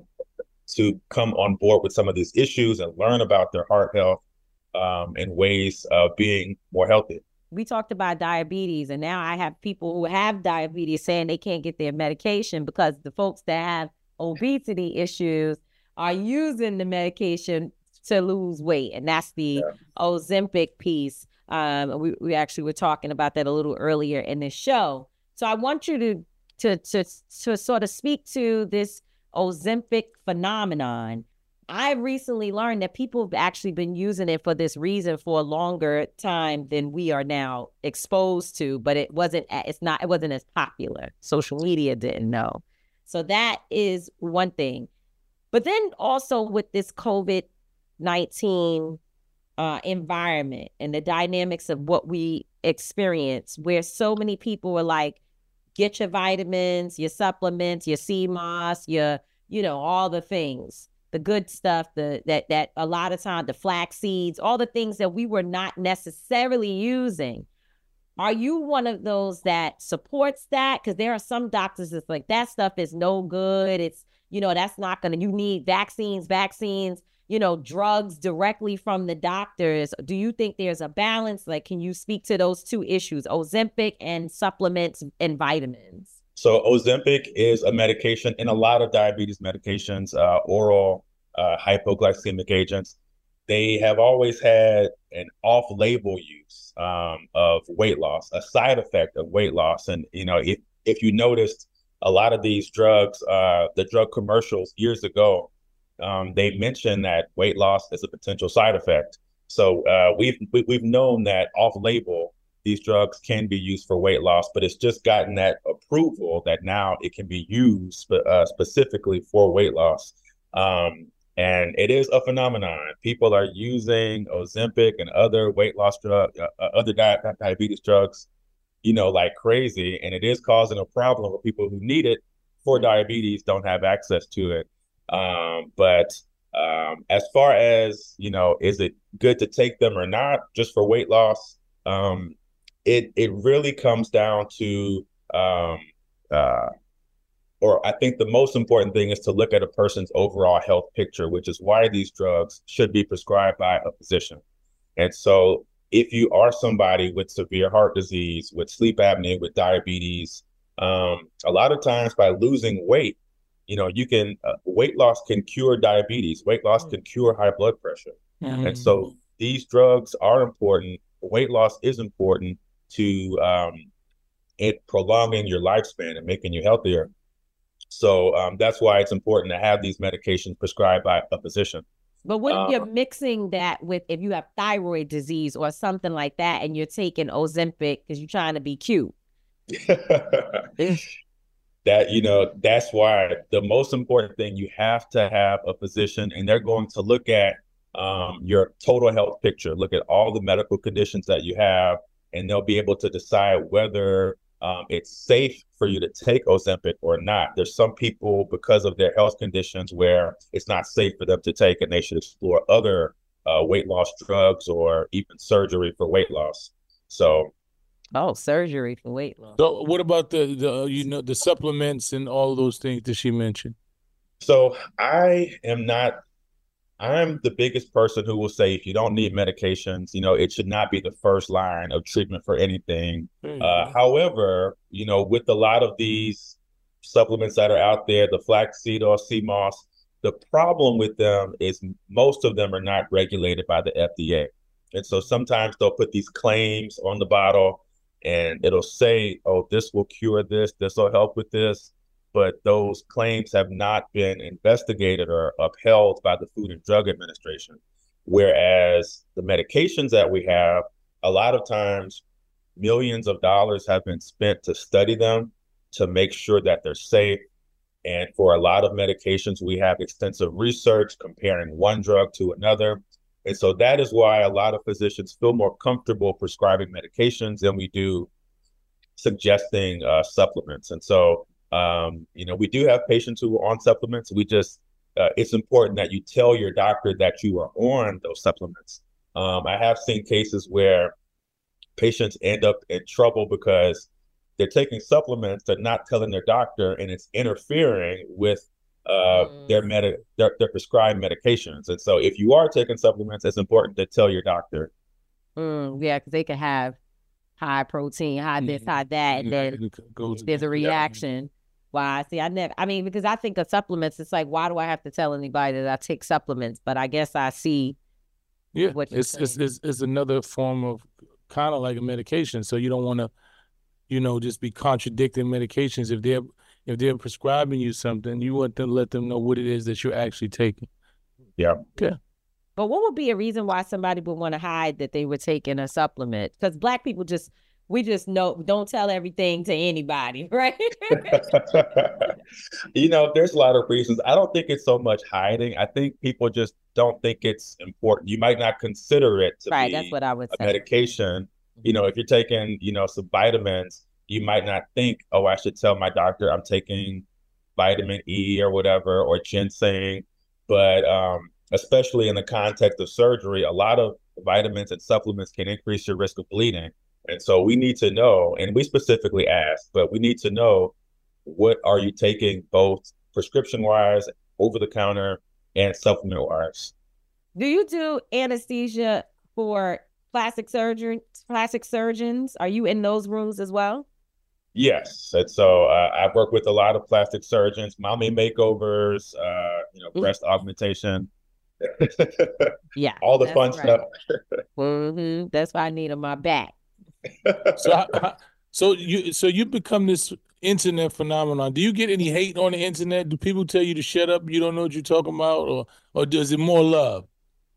Speaker 16: to come on board with some of these issues and learn about their heart health. Um, and ways of being more healthy.
Speaker 17: We talked about diabetes, and now I have people who have diabetes saying they can't get their medication because the folks that have obesity issues are using the medication to lose weight. And that's the yeah. Ozempic piece. Um, we, we actually were talking about that a little earlier in this show. So I want you to, to, to, to sort of speak to this Ozempic phenomenon. I recently learned that people have actually been using it for this reason for a longer time than we are now exposed to, but it wasn't, it's not, it wasn't as popular. Social media didn't know. So that is one thing. But then also with this COVID nineteen uh, environment and the dynamics of what we experience, where so many people were like, get your vitamins, your supplements, your C M O S, your, you know, all the things. The good stuff, the that that a lot of times, the flax seeds, all the things that we were not necessarily using. Are you one of those that supports that? Because there are some doctors that's like, that stuff is no good. It's, you know, that's not going to, you need vaccines, vaccines, you know, drugs directly from the doctors. Do you think there's a balance? Like, can you speak to those two issues, Ozempic and supplements and vitamins?
Speaker 16: So Ozempic is a medication in a lot of diabetes medications, uh, oral uh, hypoglycemic agents. They have always had an off-label use um, of weight loss, a side effect of weight loss. And, you know, if, if you noticed, a lot of these drugs, uh, the drug commercials years ago, um, they mentioned that weight loss is a potential side effect. So uh, we've we, we've known that off-label, these drugs can be used for weight loss, but it's just gotten that approval that now it can be used uh, specifically for weight loss. Um, and it is a phenomenon. People are using Ozempic and other weight loss drugs, uh, other di- diabetes drugs, you know, like crazy. And it is causing a problem where people who need it for diabetes don't have access to it. Um, but um, as far as, you know, is it good to take them or not just for weight loss? Um, it it really comes down to, um, uh, or I think the most important thing is to look at a person's overall health picture, which is why these drugs should be prescribed by a physician. And so if you are somebody with severe heart disease, with sleep apnea, with diabetes, um, a lot of times by losing weight, you know, you can, uh, weight loss can cure diabetes. Weight loss can cure high blood pressure. Mm-hmm. And so these drugs are important. Weight loss is important to um, it prolonging your lifespan and making you healthier. So um, that's why it's important to have these medications prescribed by a physician.
Speaker 17: But what if
Speaker 16: Um,
Speaker 17: you're mixing that with, if you have thyroid disease or something like that, and you're taking Ozempic because you're trying to be cute?
Speaker 16: That, you know, that's why the most important thing, you have to have a physician, and they're going to look at um, your total health picture, look at all the medical conditions that you have, and they'll be able to decide whether um, it's safe for you to take Ozempic or not. There's some people, because of their health conditions, where it's not safe for them to take, and they should explore other uh, weight loss drugs or even surgery for weight loss. So,
Speaker 17: oh, surgery for weight loss.
Speaker 8: So what about the, the you know, the supplements and all those things that she mentioned?
Speaker 16: So I am not, I'm the biggest person who will say, if you don't need medications, you know, it should not be the first line of treatment for anything. Mm-hmm. Uh, however, you know, with a lot of these supplements that are out there, the flaxseed or sea moss, the problem with them is most of them are not regulated by the F D A. And so sometimes they'll put these claims on the bottle, and it'll say, oh, this will cure this, this will help with this. But those claims have not been investigated or upheld by the Food and Drug Administration. Whereas the medications that we have, a lot of times, millions of dollars have been spent to study them, to make sure that they're safe. And for a lot of medications, we have extensive research comparing one drug to another. And so that is why a lot of physicians feel more comfortable prescribing medications than we do suggesting uh, supplements. And so, um, you know, we do have patients who are on supplements. We just, uh, it's important that you tell your doctor that you are on those supplements. Um, I have seen cases where patients end up in trouble because they're taking supplements, they're not telling their doctor, and it's interfering with uh, mm. their, med- their their prescribed medications. And so if you are taking supplements, it's important to tell your doctor.
Speaker 17: Mm, yeah, because they can have high protein, high this, mm. high that, and then there's a reaction. Why? See, I never, I mean, because I think of supplements, it's like, why do I have to tell anybody that I take supplements? But I guess I see
Speaker 8: yeah,
Speaker 17: what you're
Speaker 8: it's,
Speaker 17: saying.
Speaker 8: it's, it's, it's another form of kind of like a medication. So you don't want to, you know, just be contradicting medications. If they're if they're prescribing you something, you want to let them know what it is that you're actually taking.
Speaker 16: Yeah.
Speaker 8: Okay.
Speaker 17: But what would be a reason why somebody would want to hide that they were taking a supplement? Because Black people just, we just know, don't tell everything to anybody, right?
Speaker 16: You know, there's a lot of reasons. I don't think it's so much hiding. I think people just don't think it's important. You might not consider it to
Speaker 17: right,
Speaker 16: be
Speaker 17: that's what I would
Speaker 16: a
Speaker 17: say.
Speaker 16: medication. You know, if you're taking, you know, some vitamins, you might not think, oh, I should tell my doctor I'm taking vitamin E or whatever, or ginseng. But um, especially in the context of surgery, a lot of vitamins and supplements can increase your risk of bleeding. And so we need to know, and we specifically ask, but we need to know, what are you taking, both prescription-wise, over-the-counter, and supplement-wise?
Speaker 17: Do you do anesthesia for plastic surgeons? Plastic surgeons? Are you in those rooms as well?
Speaker 16: Yes. And so uh, I've worked with a lot of plastic surgeons, mommy makeovers, uh, you know, breast augmentation.
Speaker 17: Yeah.
Speaker 16: All the
Speaker 17: that's
Speaker 16: fun
Speaker 17: right.
Speaker 16: stuff.
Speaker 17: Mhm. That's why I need on my back.
Speaker 8: So, I, I- so you, so you become this internet phenomenon. Do you get any hate on the internet? Do people tell you to shut up? You don't know what you're talking about, or or does it more love?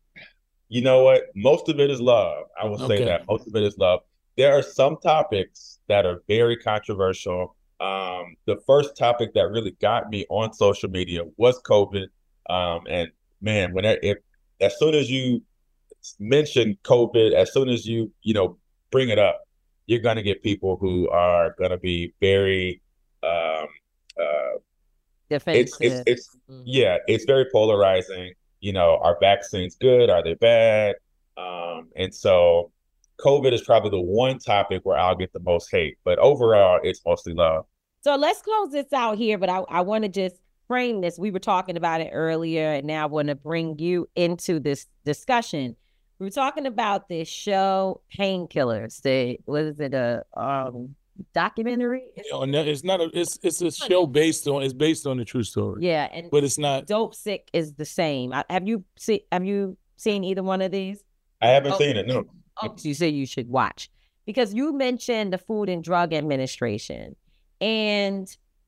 Speaker 16: You know what? Most of it is love. I will say
Speaker 8: Okay.
Speaker 16: that. Most of it is love. There are some topics that are very controversial. Um, the first topic that really got me on social media was COVID. Um, and man, when it, it, as soon as you mention COVID, as soon as you, you know, bring it up, you're going to get people who are going to be very, um, uh,
Speaker 17: Defensive.
Speaker 16: it's, it's, it's, yeah, it's very polarizing. You know, are vaccines good? Are they bad? Um, and so COVID is probably the one topic where I'll get the most hate, but overall, it's mostly love.
Speaker 17: So let's close this out here, but I, I want to just frame this. We were talking about it earlier, and now I want to bring you into this discussion. We were talking about this show, Painkillers. The what is it? A um, documentary?
Speaker 8: You know, and that- it's not a. It's it's a show based on. It's based on a true story.
Speaker 17: Yeah, and
Speaker 8: but it's not.
Speaker 17: Dope Sick is the same. I- Have you seen? Have you seen either one of these?
Speaker 16: I haven't
Speaker 17: Oh.
Speaker 16: seen it. No.
Speaker 17: Oh, so you say you should watch because you mentioned the Food and Drug Administration, and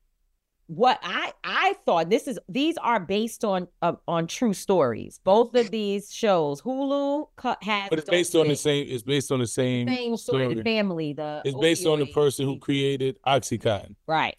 Speaker 17: what I I thought this is these are based on uh, on true stories. Both of these shows, Hulu cu- has
Speaker 8: But it's
Speaker 17: Dope
Speaker 8: based on the
Speaker 17: Sick.
Speaker 8: same. It's based on the same.
Speaker 17: Same story, the
Speaker 8: story.
Speaker 17: family, the
Speaker 8: It's based on the
Speaker 17: opioid.
Speaker 8: person who created OxyContin.
Speaker 17: Right.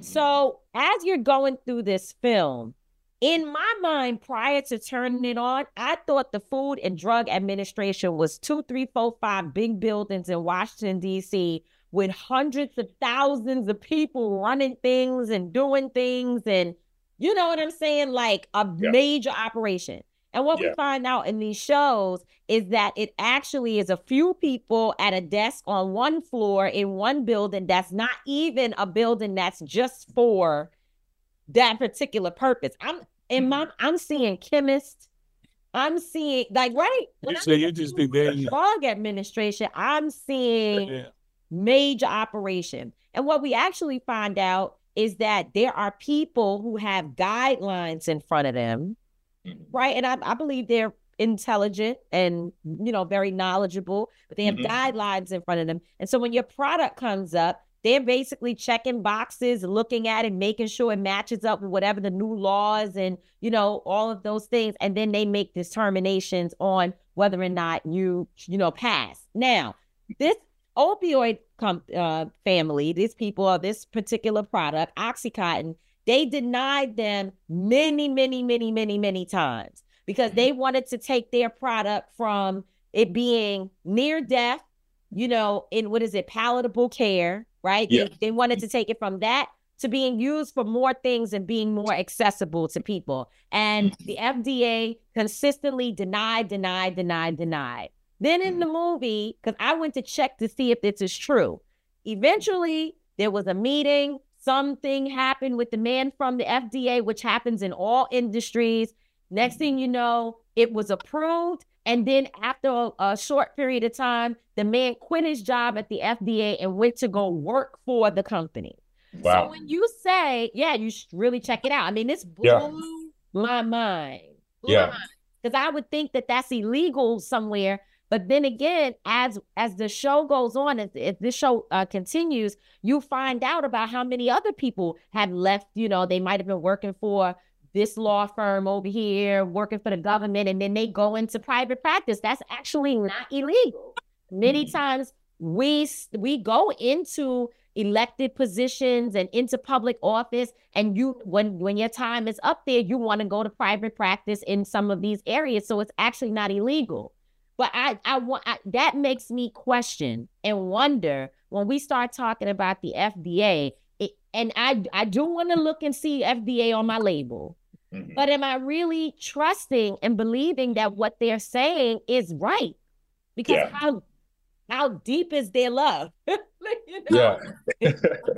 Speaker 17: So as you're going through this film, in my mind, prior to turning it on, I thought the Food and Drug Administration was two, three, four, five big buildings in Washington, D C with hundreds of thousands of people running things and doing things. And you know what I'm saying? Like a
Speaker 18: Yeah.
Speaker 17: major operation. And what we
Speaker 18: Yeah.
Speaker 17: find out in these shows is that it actually is a few people at a desk on one floor in one building that's not even a building that's just for that particular purpose. I'm in my I'm seeing chemists. I'm seeing like right. When
Speaker 8: You
Speaker 17: I
Speaker 8: say you just think they.
Speaker 17: drug administration, I'm seeing
Speaker 8: Yeah.
Speaker 17: major operation. And what we actually find out is that there are people who have guidelines in front of them, right? And I, I believe they're intelligent and, you know, very knowledgeable, but they have
Speaker 18: Mhm.
Speaker 17: guidelines in front of them. And so when your product comes up, they're basically checking boxes, looking at it, making sure it matches up with whatever the new laws and, you know, all of those things. And then they make determinations on whether or not you, you know, pass. Now, this opioid com- uh, family, these people are this particular product, OxyContin, they denied them many, many, many, many, many times because they wanted to take their product from it being near death, you know, in what is it, palatable care, right?
Speaker 18: Yeah.
Speaker 17: They, they wanted to take it from that to being used for more things and being more accessible to people. And the F D A consistently denied, denied, denied, denied. Then in the movie, because I went to check to see if this is true, eventually there was a meeting, something happened with the man from the F D A, which happens in all industries. Next thing you know, it was approved. And then after a, a short period of time, the man quit his job at the F D A and went to go work for the company.
Speaker 16: Wow.
Speaker 17: So when you say, yeah, you should really check it out. I mean, this blew
Speaker 16: Yeah.
Speaker 17: my mind.
Speaker 16: Yeah.
Speaker 17: Because I would think that that's illegal somewhere. But then again, as as the show goes on, as if this show uh, continues, you find out about how many other people have left. You know, they might have been working for this law firm over here, working for the government, and then they go into private practice. That's actually not illegal. Many times we we go into elected positions and into public office, and you when when your time is up there, you want to go to private practice in some of these areas. So it's actually not illegal. But I, I want I, that makes me question and wonder when we start talking about the F D A. It, and I, I do want to look and see F D A on my label.
Speaker 16: Mhm.
Speaker 17: But am I really trusting and believing that what they're saying is right? Because
Speaker 16: Yeah.
Speaker 17: how how deep is their love? You know?
Speaker 16: Yeah.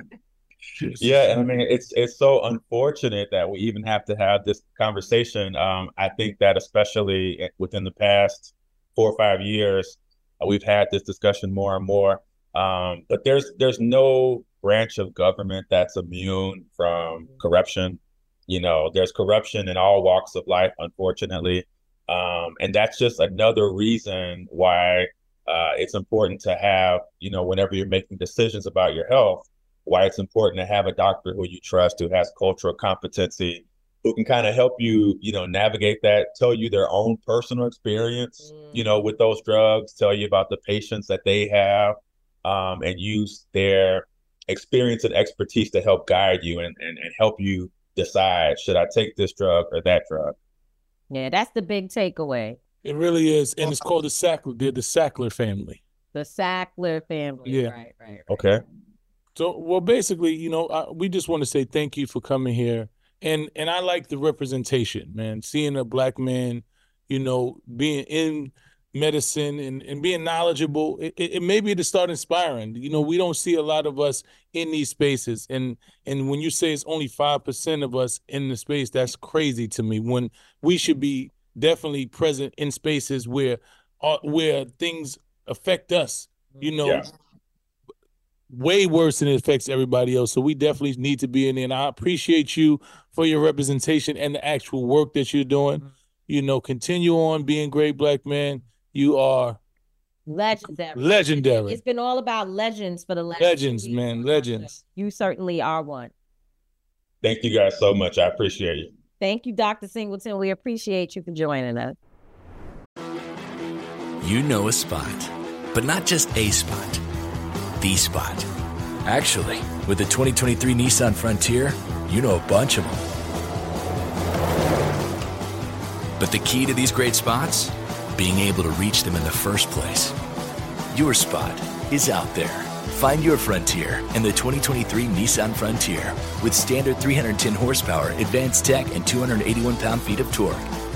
Speaker 16: Yeah, and I mean it's it's so unfortunate that we even have to have this conversation. Um, I think that especially within the past four or five years, uh, we've had this discussion more and more. Um, but there's there's no branch of government that's immune from corruption. You know, there's corruption in all walks of life, unfortunately. Um, and that's just another reason why uh, it's important to have, you know, whenever you're making decisions about your health, why it's important to have a doctor who you trust, who has cultural competency, who can kind of help you, you know, navigate that, tell you their own personal experience, mm. you know, with those drugs, tell you about the patients that they have, um, and use their experience and expertise to help guide you and, and, and help you decide, should I take this drug or that drug?
Speaker 17: Yeah, that's the big takeaway.
Speaker 8: It really is. And it's called the Sackler, the, the Sackler family.
Speaker 17: The Sackler family.
Speaker 8: Yeah.
Speaker 17: Right, right, right.
Speaker 16: Okay.
Speaker 8: So, well, basically, you know, I, we just want to say thank you for coming here. And and I like the representation, man. Seeing a Black man, you know, being in medicine and, and being knowledgeable, it, it maybe to start inspiring. You know, we don't see a lot of us in these spaces. And and when you say it's only five percent of us in the space, that's crazy to me, when we should be definitely present in spaces where uh, where things affect us, you know, yeah. way worse than it affects everybody else. So we definitely need to be in there. And I appreciate you for your representation and the actual work that you're doing. Mm-hmm. You know, continue on being great, Black man. You are
Speaker 17: legendary.
Speaker 8: Legendary.
Speaker 17: It's been all about legends for the last
Speaker 8: legends, man. Legends.
Speaker 17: You certainly are one.
Speaker 16: Thank you guys so much. I appreciate you.
Speaker 17: Thank you, Doctor Singleton. We appreciate you for joining us.
Speaker 3: You know a spot, but not just a spot. The spot. Actually, with the twenty twenty-three Nissan Frontier, you know a bunch of them. But the key to these great spots? Being able to reach them in the first place. Your spot is out there. Find your Frontier in the twenty twenty-three Nissan Frontier with standard three hundred ten horsepower, advanced tech, and two hundred eighty-one pound-feet of torque.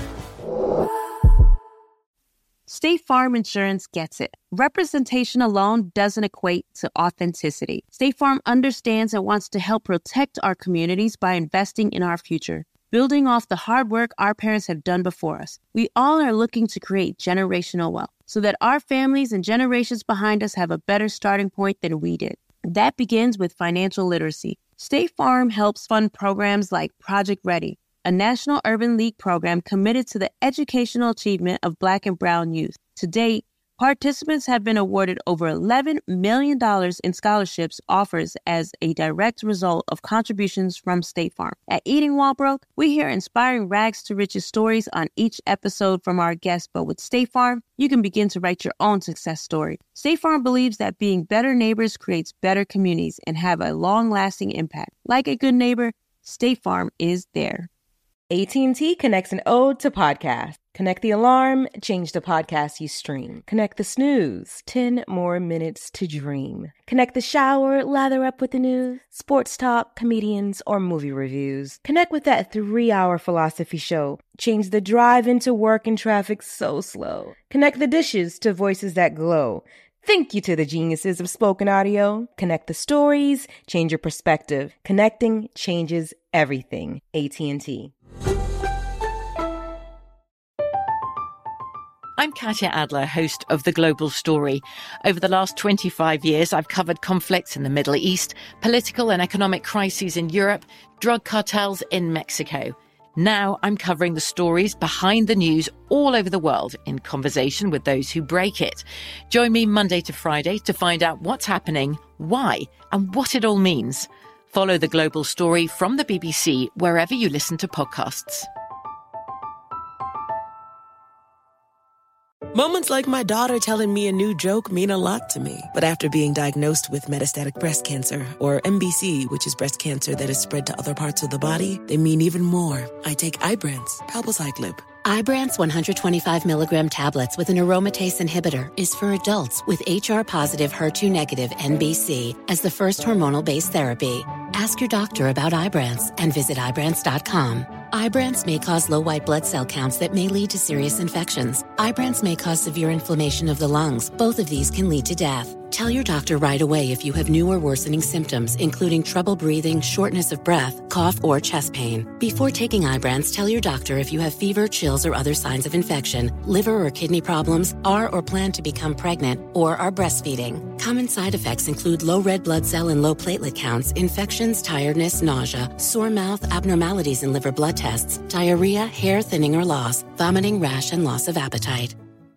Speaker 1: State Farm Insurance gets it. Representation alone doesn't equate to authenticity. State Farm understands and wants to help protect our communities by investing in our future, building off the hard work our parents have done before us. We all are looking to create generational wealth so that our families and generations behind us have a better starting point than we did. That begins with financial literacy. State Farm helps fund programs like Project Ready, a National Urban League program committed to the educational achievement of Black and Brown youth. To date, participants have been awarded over eleven million dollars in scholarships offers as a direct result of contributions from State Farm. At Eating While Broke, we hear inspiring rags to riches stories on each episode from our guests, but with State Farm, you can begin to write your own success story. State Farm believes that being better neighbors creates better communities and have a long-lasting impact. Like a good neighbor, State Farm is there.
Speaker 18: A T and T connects an ode to podcast. Connect the alarm, change the podcast you stream. Connect the snooze, ten more minutes to dream. Connect the shower, lather up with the news, sports talk, comedians, or movie reviews. Connect with that three-hour philosophy show. Change the drive into work and traffic so slow. Connect the dishes to voices that glow. Thank you to the geniuses of spoken audio. Connect the stories, change your perspective. Connecting changes everything. A T and T.
Speaker 19: I'm Katya Adler, host of The Global Story. Over the last twenty-five years, I've covered conflicts in the Middle East, political and economic crises in Europe, drug cartels in Mexico. Now I'm covering the stories behind the news all over the world in conversation with those who break it. Join me Monday to Friday to find out what's happening, why, and what it all means. Follow The Global Story from the B B C wherever you listen to podcasts.
Speaker 6: Moments like my daughter telling me a new joke mean a lot to me. But after being diagnosed with metastatic breast cancer, or M B C, which is breast cancer that is spread to other parts of the body, they mean even more. I take Ibrance, palbociclib.
Speaker 7: Ibrance one hundred twenty-five milligram tablets with an aromatase inhibitor is for adults with H R-positive, H E R two negative M B C as the first hormonal-based therapy. Ask your doctor about Ibrance and visit Ibrance dot com. Ibrance may cause low white blood cell counts that may lead to serious infections. Ibrance may cause severe inflammation of the lungs. Both of these can lead to death. Tell your doctor right away if you have new or worsening symptoms, including trouble breathing, shortness of breath, cough, or chest pain. Before taking Ibrance, tell your doctor if you have fever, chills, or other signs of infection, liver or kidney problems, are or plan to become pregnant, or are breastfeeding. Common side effects include low red blood cell and low platelet counts, infections, tiredness, nausea, sore mouth, abnormalities in liver blood tests, diarrhea, hair thinning or loss, vomiting, rash, and loss of appetite.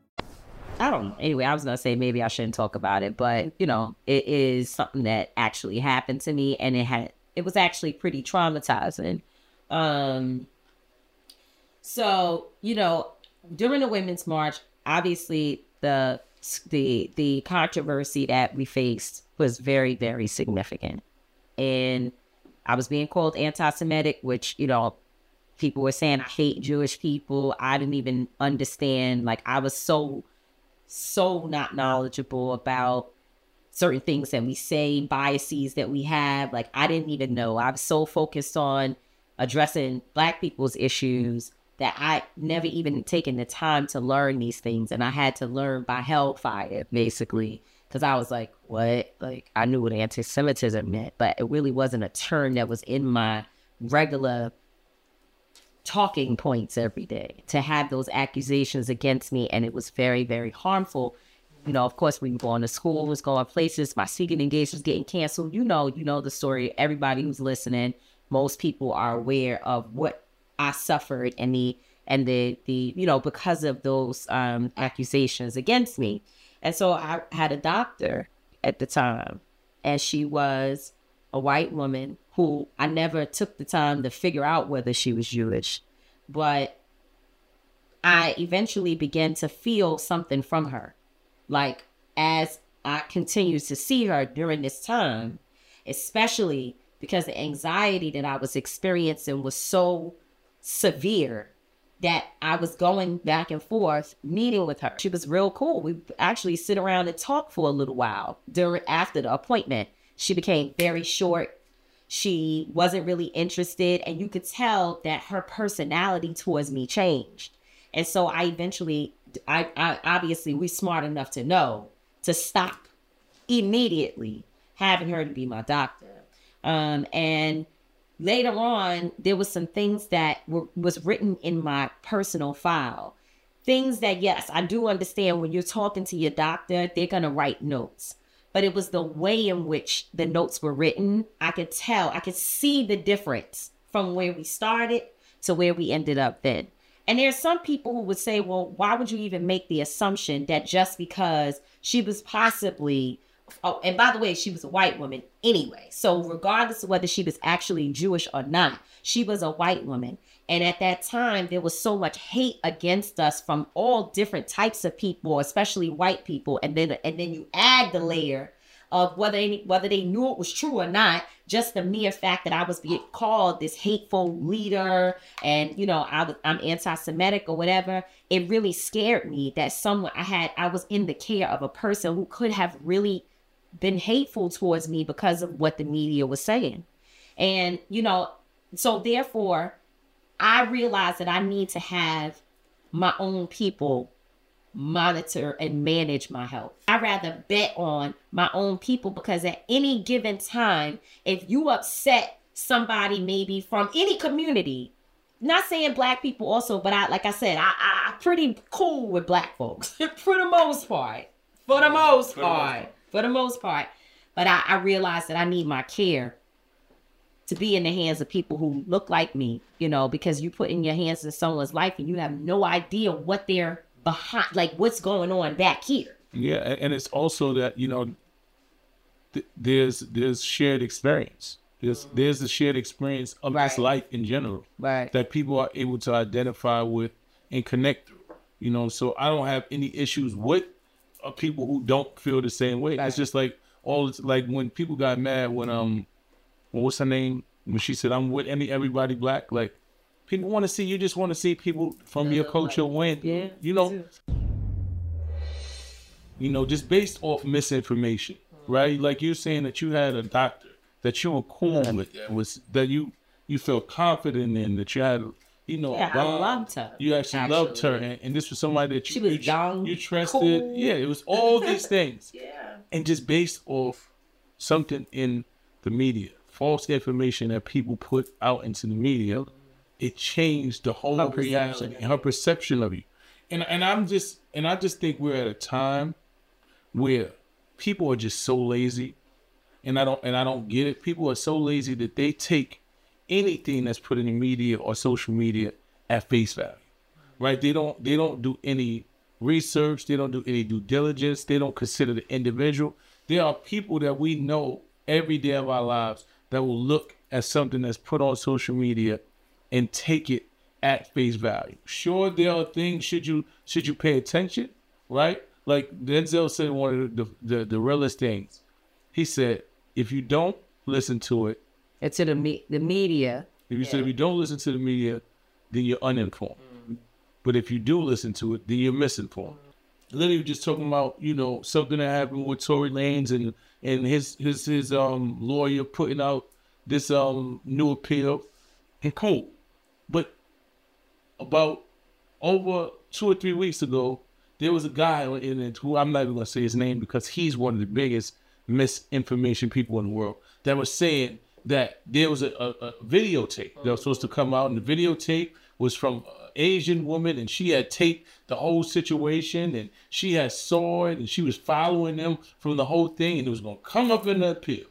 Speaker 17: I don't know. Anyway, I was going to say maybe I shouldn't talk about it, but, you know, it is something that actually happened to me, and it had it was actually pretty traumatizing. Um, so, you know, during the Women's March, obviously the the the controversy that we faced was very, very significant. And I was being called anti-Semitic, which, you know, people were saying I hate Jewish people. I didn't even understand. Like, I was so... so not knowledgeable about certain things that we say, biases that we have. Like, I didn't even know. I was so focused on addressing Black people's issues that I never even taken the time to learn these things. And I had to learn by hellfire, basically, because I was like, what? Like, I knew what anti-Semitism meant, but it really wasn't a term that was in my regular talking points every day to have those accusations against me. And it was very, very harmful. You know, of course, we were going to schools, going places, my speaking engagements getting canceled. You know, you know the story. Everybody who's listening, most people are aware of what I suffered and the, and the, the, you know, because of those um, accusations against me. And so I had a doctor at the time, and she was a white woman who I never took the time to figure out whether she was Jewish, but I eventually began to feel something from her. Like, as I continued to see her during this time, especially because the anxiety that I was experiencing was so severe that I was going back and forth meeting with her. She was real cool. We actually sit around and talk for a little while during after the appointment. She became very short. She wasn't really interested, and you could tell that her personality towards me changed. And so I eventually, I, I obviously, we're smart enough to know to stop immediately having her to be my doctor. Um, and later on, there was some things that were, was written in my personal file. Things that, yes, I do understand when you're talking to your doctor, they're going to write notes. But it was the way in which the notes were written. I could tell, I could see the difference from where we started to where we ended up then. And there's some people who would say, well, why would you even make the assumption that just because she was possibly, oh, and by the way, she was a white woman anyway. So regardless of whether she was actually Jewish or not, she was a white woman. And at that time, there was so much hate against us from all different types of people, especially white people. And then and then you add the layer of whether any, whether they knew it was true or not, just the mere fact that I was being called this hateful leader and, you know, I was, I'm anti-Semitic or whatever. It really scared me that someone I had, I was in the care of a person who could have really been hateful towards me because of what the media was saying. And, you know, so therefore, I realized that I need to have my own people monitor and manage my health. I'd rather bet on my own people because at any given time, if you upset somebody maybe from any community, not saying Black people also, but I, like I said, I, I, I'm pretty cool with Black folks for the most part, for the most part, for the most part. But I, I realized that I need my care to be in the hands of people who look like me, you know, because you put in your hands in someone's life and you have no idea what they're behind, like what's going on back here.
Speaker 8: Yeah, and it's also that, you know, th- there's there's shared experience. There's mm-hmm. there's the shared experience of right. this life in general,
Speaker 17: right?
Speaker 8: That people are able to identify with and connect through. You know, so I don't have any issues with uh, people who don't feel the same way. Right. It's just like all it's like when people got mad when um. Well, what's her name? When she said, I'm with any everybody Black, like, people want to see, you just want to see people from yeah, your culture like, win.
Speaker 17: Yeah,
Speaker 8: you know, you know, just based off misinformation, mm-hmm. right? Like you're saying that you had a doctor that you were cool with, that was that you you felt confident in, that you had, you know,
Speaker 17: Yeah, I
Speaker 8: bond.
Speaker 17: loved her.
Speaker 8: You actually,
Speaker 17: actually.
Speaker 8: loved her, and, and this was somebody that you,
Speaker 17: She was
Speaker 8: you,
Speaker 17: young,
Speaker 8: you trusted.
Speaker 17: cool.
Speaker 8: Yeah, it was all these things.
Speaker 17: Yeah.
Speaker 8: And just based off something in the media, false information that people put out into the media, it changed the whole
Speaker 17: Her
Speaker 8: reality
Speaker 17: perception.
Speaker 8: and her perception of you. And and I'm just and I just think we're at a time where people are just so lazy, and I don't and I don't get it. People are so lazy that they take anything that's put in the media or social media at face value, right? They don't they don't do any research. They don't do any due diligence. They don't consider the individual. There are people that we know every day of our lives that will look at something that's put on social media and take it at face value. Sure, there are things should you should you pay attention, right? Like Denzel said, one of the the, the, the realest things. He said, if you don't listen to it,
Speaker 17: It's to the me- the media.
Speaker 8: if you said if you don't listen to the media, then you're uninformed. Mm-hmm. But if you do listen to it, then you're misinformed. Literally just talking about, you know, something that happened with Tory Lanez and and his his his um lawyer putting out this um new appeal. And cool. But about over two or three weeks ago, there was a guy in it who I'm not even gonna say his name because he's one of the biggest misinformation people in the world that was saying that there was a, a, a videotape that was supposed to come out, and the videotape was from an Asian woman, and she had taped the whole situation, and she had saw it, and she was following them from the whole thing, and it was going to come up in the appeal.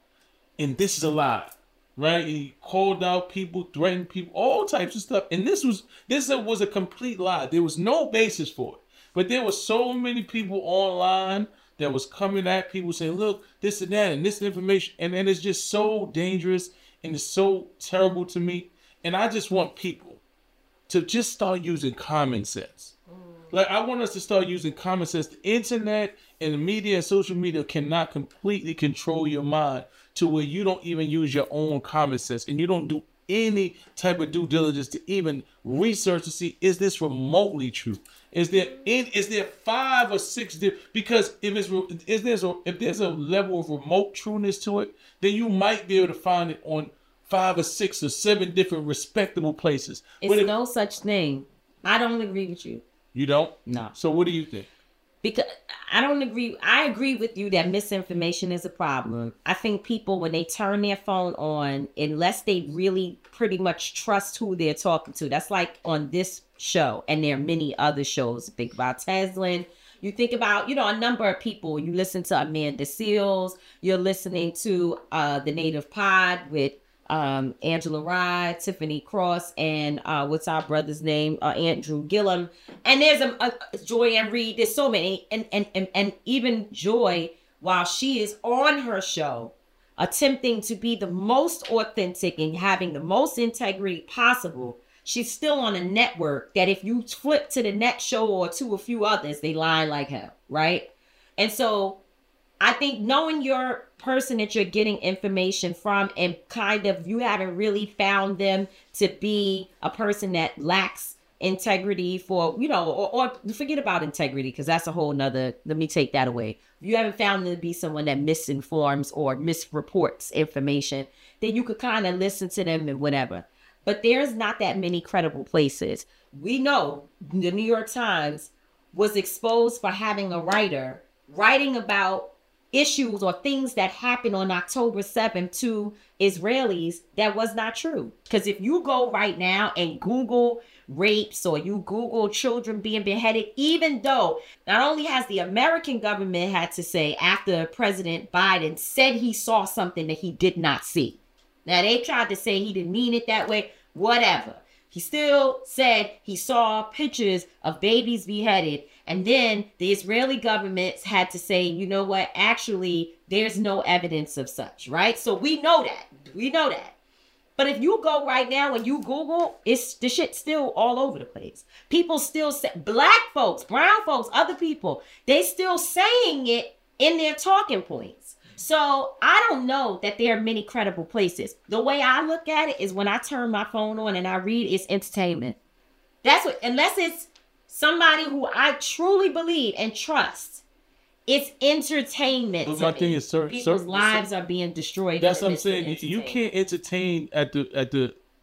Speaker 8: And this is a lie, right? And he called out people, threatened people, all types of stuff. And this was this was a complete lie. There was no basis for it. But there were so many people online that was coming at people saying, look, this and that, and this information. And, and it's just so dangerous and it's so terrible to me. And I just want people to just start using common sense. Like, I want us to start using common sense. The internet and the media and social media cannot completely control your mind to where you don't even use your own common sense and you don't do any type of due diligence to even research to see, is this remotely true? Is there in is there five or six di- because if it's is there's a if there's a level of remote trueness to it, then you might be able to find it on five or six or seven different respectable places.
Speaker 17: It's
Speaker 8: But if-
Speaker 17: no such thing. I don't agree with you.
Speaker 8: You don't?
Speaker 17: No.
Speaker 8: So what do you think?
Speaker 17: Because I don't agree. I agree with you that misinformation is a problem. I think people, when they turn their phone on, unless they really pretty much trust who they're talking to, that's like on this show, and there are many other shows. Think about Teslin. You think about, you know, a number of people. You listen to Amanda Seals. You're listening to uh, the Native Pod with um, Angela Rye, Tiffany Cross, and uh, what's our brother's name? Uh, Andrew Gillum. And there's a, a Joy-Ann Reid. There's so many. And, and, and, and even Joy, while she is on her show, attempting to be the most authentic and having the most integrity possible, she's still on a network that if you flip to the next show or to a few others, they lie like hell, right? And so I think knowing your person that you're getting information from, and kind of you haven't really found them to be a person that lacks integrity for, you know, or, or forget about integrity, because that's a whole nother, let me take that away. If you haven't found them to be someone that misinforms or misreports information, then you could kind of listen to them and whatever. But there's not that many credible places. We know the New York Times was exposed for having a writer writing about issues or things that happened on October seventh to Israelis that was not true. Because if you go right now and Google rapes or you Google children being beheaded, even though not only has the American government had to say after President Biden said he saw something that he did not see. Now they tried to say he didn't mean it that way, whatever. He still said he saw pictures of babies beheaded. And then the Israeli government had to say, you know what, actually, there's no evidence of such, right? So we know that. We know that. But if you go right now and you Google, it's the shit still all over the place. People still say, black folks, brown folks, other people, they still saying it in their talking points. So I don't know that there are many credible places. The way I look at it is when I turn my phone on and I read, it's entertainment. That's what, unless it's somebody who I truly believe and trust, it's entertainment.
Speaker 8: But my thing is, sir,
Speaker 17: people's
Speaker 8: sir,
Speaker 17: lives
Speaker 8: sir,
Speaker 17: are being destroyed.
Speaker 8: That's what I'm
Speaker 17: amidst
Speaker 8: saying.
Speaker 17: the
Speaker 8: You can't entertain at the at the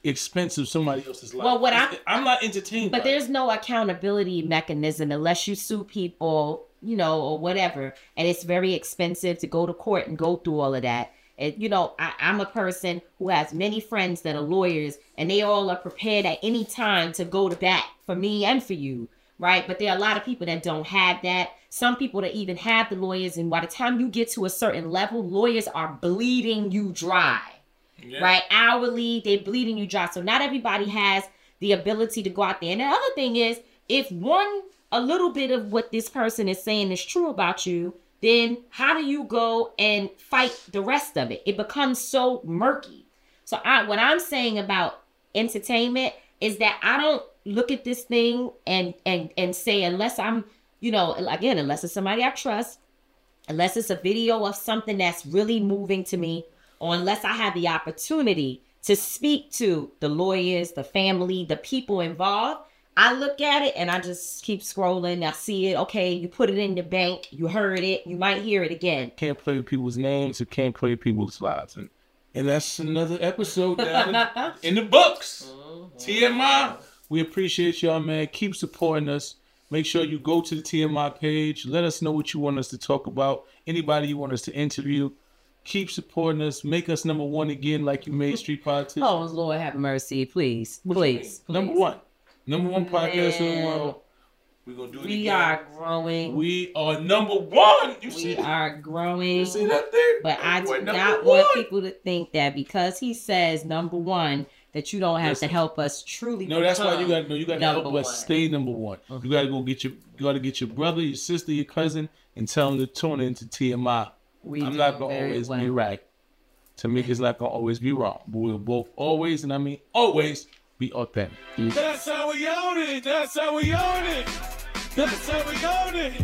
Speaker 8: expense of somebody else's life.
Speaker 9: Well, what I'm
Speaker 8: I'm not entertained.
Speaker 9: But
Speaker 8: by
Speaker 9: there's
Speaker 8: it.
Speaker 9: no accountability mechanism unless you sue people, you know, or whatever. And it's very expensive to go to court and go through all of that. And, you know, I, I'm a person who has many friends that are lawyers, and they all are prepared at any time to go to bat for me and for you, right? But there are a lot of people that don't have that. Some people that even have the lawyers, and by the time you get to a certain level, lawyers are bleeding you dry, yeah. right? Hourly, they're bleeding you dry. So not everybody has the ability to go out there. And the other thing is, if one, a little bit of what this person is saying is true about you, then how do you go and fight the rest of it? It becomes so murky. So I, what I'm saying about entertainment is that I don't look at this thing and and and say, unless I'm, you know, again, unless it's somebody I trust, unless it's a video of something that's really moving to me, or unless I have the opportunity to speak to the lawyers, the family, the people involved, I look at it and I just keep scrolling. I see it. Okay, you put it in the bank. You heard it. You might hear it again.
Speaker 8: Can't play with people's names or can't play with people's lives. And, and that's another episode down in, in the books. Mm-hmm. T M I, we appreciate y'all, man. Keep supporting us. Make sure you go to the T M I page. Let us know what you want us to talk about. Anybody you want us to interview. Keep supporting us. Make us number one again like you made Street Politics.
Speaker 9: Oh, Lord have mercy. Please. Please. please.
Speaker 8: Number one. Number one podcast in the world. We're going to do it
Speaker 9: we
Speaker 8: again.
Speaker 9: We are growing.
Speaker 8: We are number one. You
Speaker 9: we
Speaker 8: see
Speaker 9: are growing.
Speaker 8: You see that there?
Speaker 9: But I do not
Speaker 8: one.
Speaker 9: want people to think that because he says number one, that you don't have
Speaker 8: Listen.
Speaker 9: to help us truly.
Speaker 8: No, that's why you got to know. You got to help
Speaker 9: one.
Speaker 8: us stay number one. Okay. You got to go get your, you got to get your brother, your sister, your cousin, and tell them to tune into T M I. We I'm not going to always well. be right. To me, it's not going to always be wrong. But we'll both always, and I mean always, be authentic.
Speaker 20: That's how we own it. That's how we own it. That's how we own it.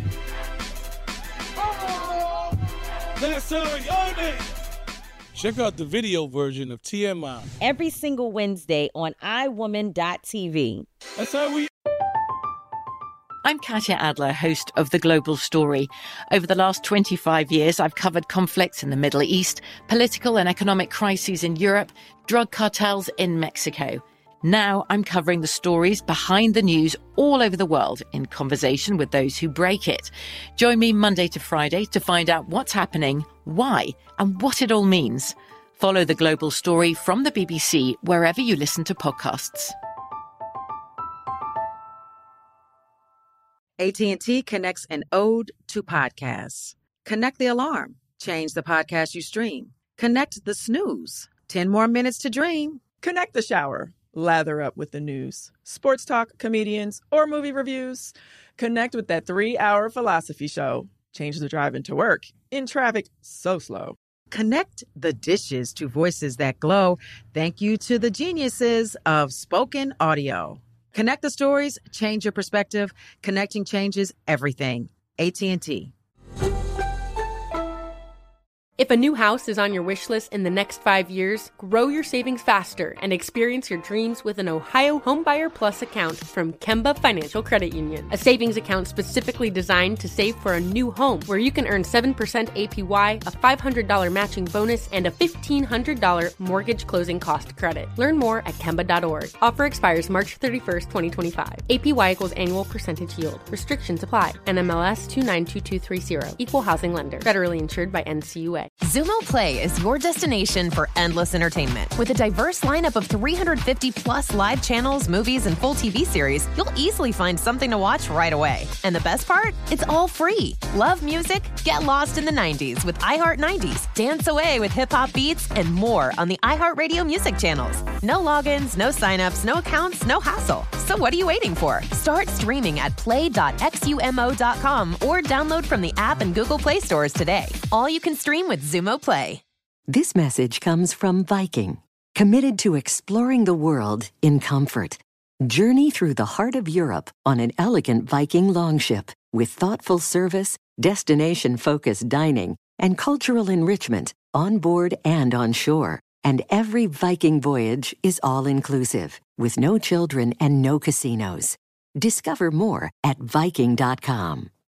Speaker 20: Oh, that's how we own it.
Speaker 8: Check out the video version of T M I
Speaker 9: every single Wednesday on i woman dot t v.
Speaker 8: That's how we.
Speaker 19: I'm Katya Adler, host of The Global Story. Over the last twenty-five years, I've covered conflicts in the Middle East, political and economic crises in Europe, drug cartels in Mexico. Now I'm covering the stories behind the news all over the world in conversation with those who break it. Join me Monday to Friday to find out what's happening, why, and what it all means. Follow The Global Story from the B B C wherever you listen to podcasts.
Speaker 10: A T and T connects an ode to podcasts. Connect the alarm. Change the podcast you stream. Connect the snooze. ten more minutes to dream.
Speaker 11: Connect the shower. Lather up with the news, sports talk, comedians, or movie reviews. Connect with that three-hour philosophy show. Change the drive into work in traffic so slow.
Speaker 10: Connect the dishes to voices that glow. Thank you to the geniuses of spoken audio. Connect the stories, change your perspective. Connecting changes everything. A T and T.
Speaker 21: If a new house is on your wish list in the next five years, grow your savings faster and experience your dreams with an Ohio Homebuyer Plus account from Kemba Financial Credit Union. A savings account specifically designed to save for a new home, where you can earn seven percent A P Y, a five hundred dollars matching bonus, and a fifteen hundred dollars mortgage closing cost credit. Learn more at Kemba dot org. Offer expires March thirty-first, twenty twenty-five. A P Y equals annual percentage yield. Restrictions apply. N M L S two nine two two three zero. Equal housing lender. Federally insured by N C U A.
Speaker 22: Xumo Play is your destination for endless entertainment. With a diverse lineup of three hundred fifty plus live channels, movies, and full T V series, you'll easily find something to watch right away. And the best part? It's all free. Love music? Get lost in the nineties with iHeart nineties. Dance away with hip-hop beats and more on the iHeartRadio music channels. No logins, no signups, no accounts, no hassle. So what are you waiting for? Start streaming at play dot x u m o dot com or download from the app and Google Play stores today. All you can stream with Xumo Play.
Speaker 23: This message comes from Viking, committed to exploring the world in comfort. Journey through the heart of Europe on an elegant Viking longship with thoughtful service, destination-focused dining, and cultural enrichment on board and on shore. And every Viking voyage is all-inclusive, with no children and no casinos. Discover more at Viking dot com.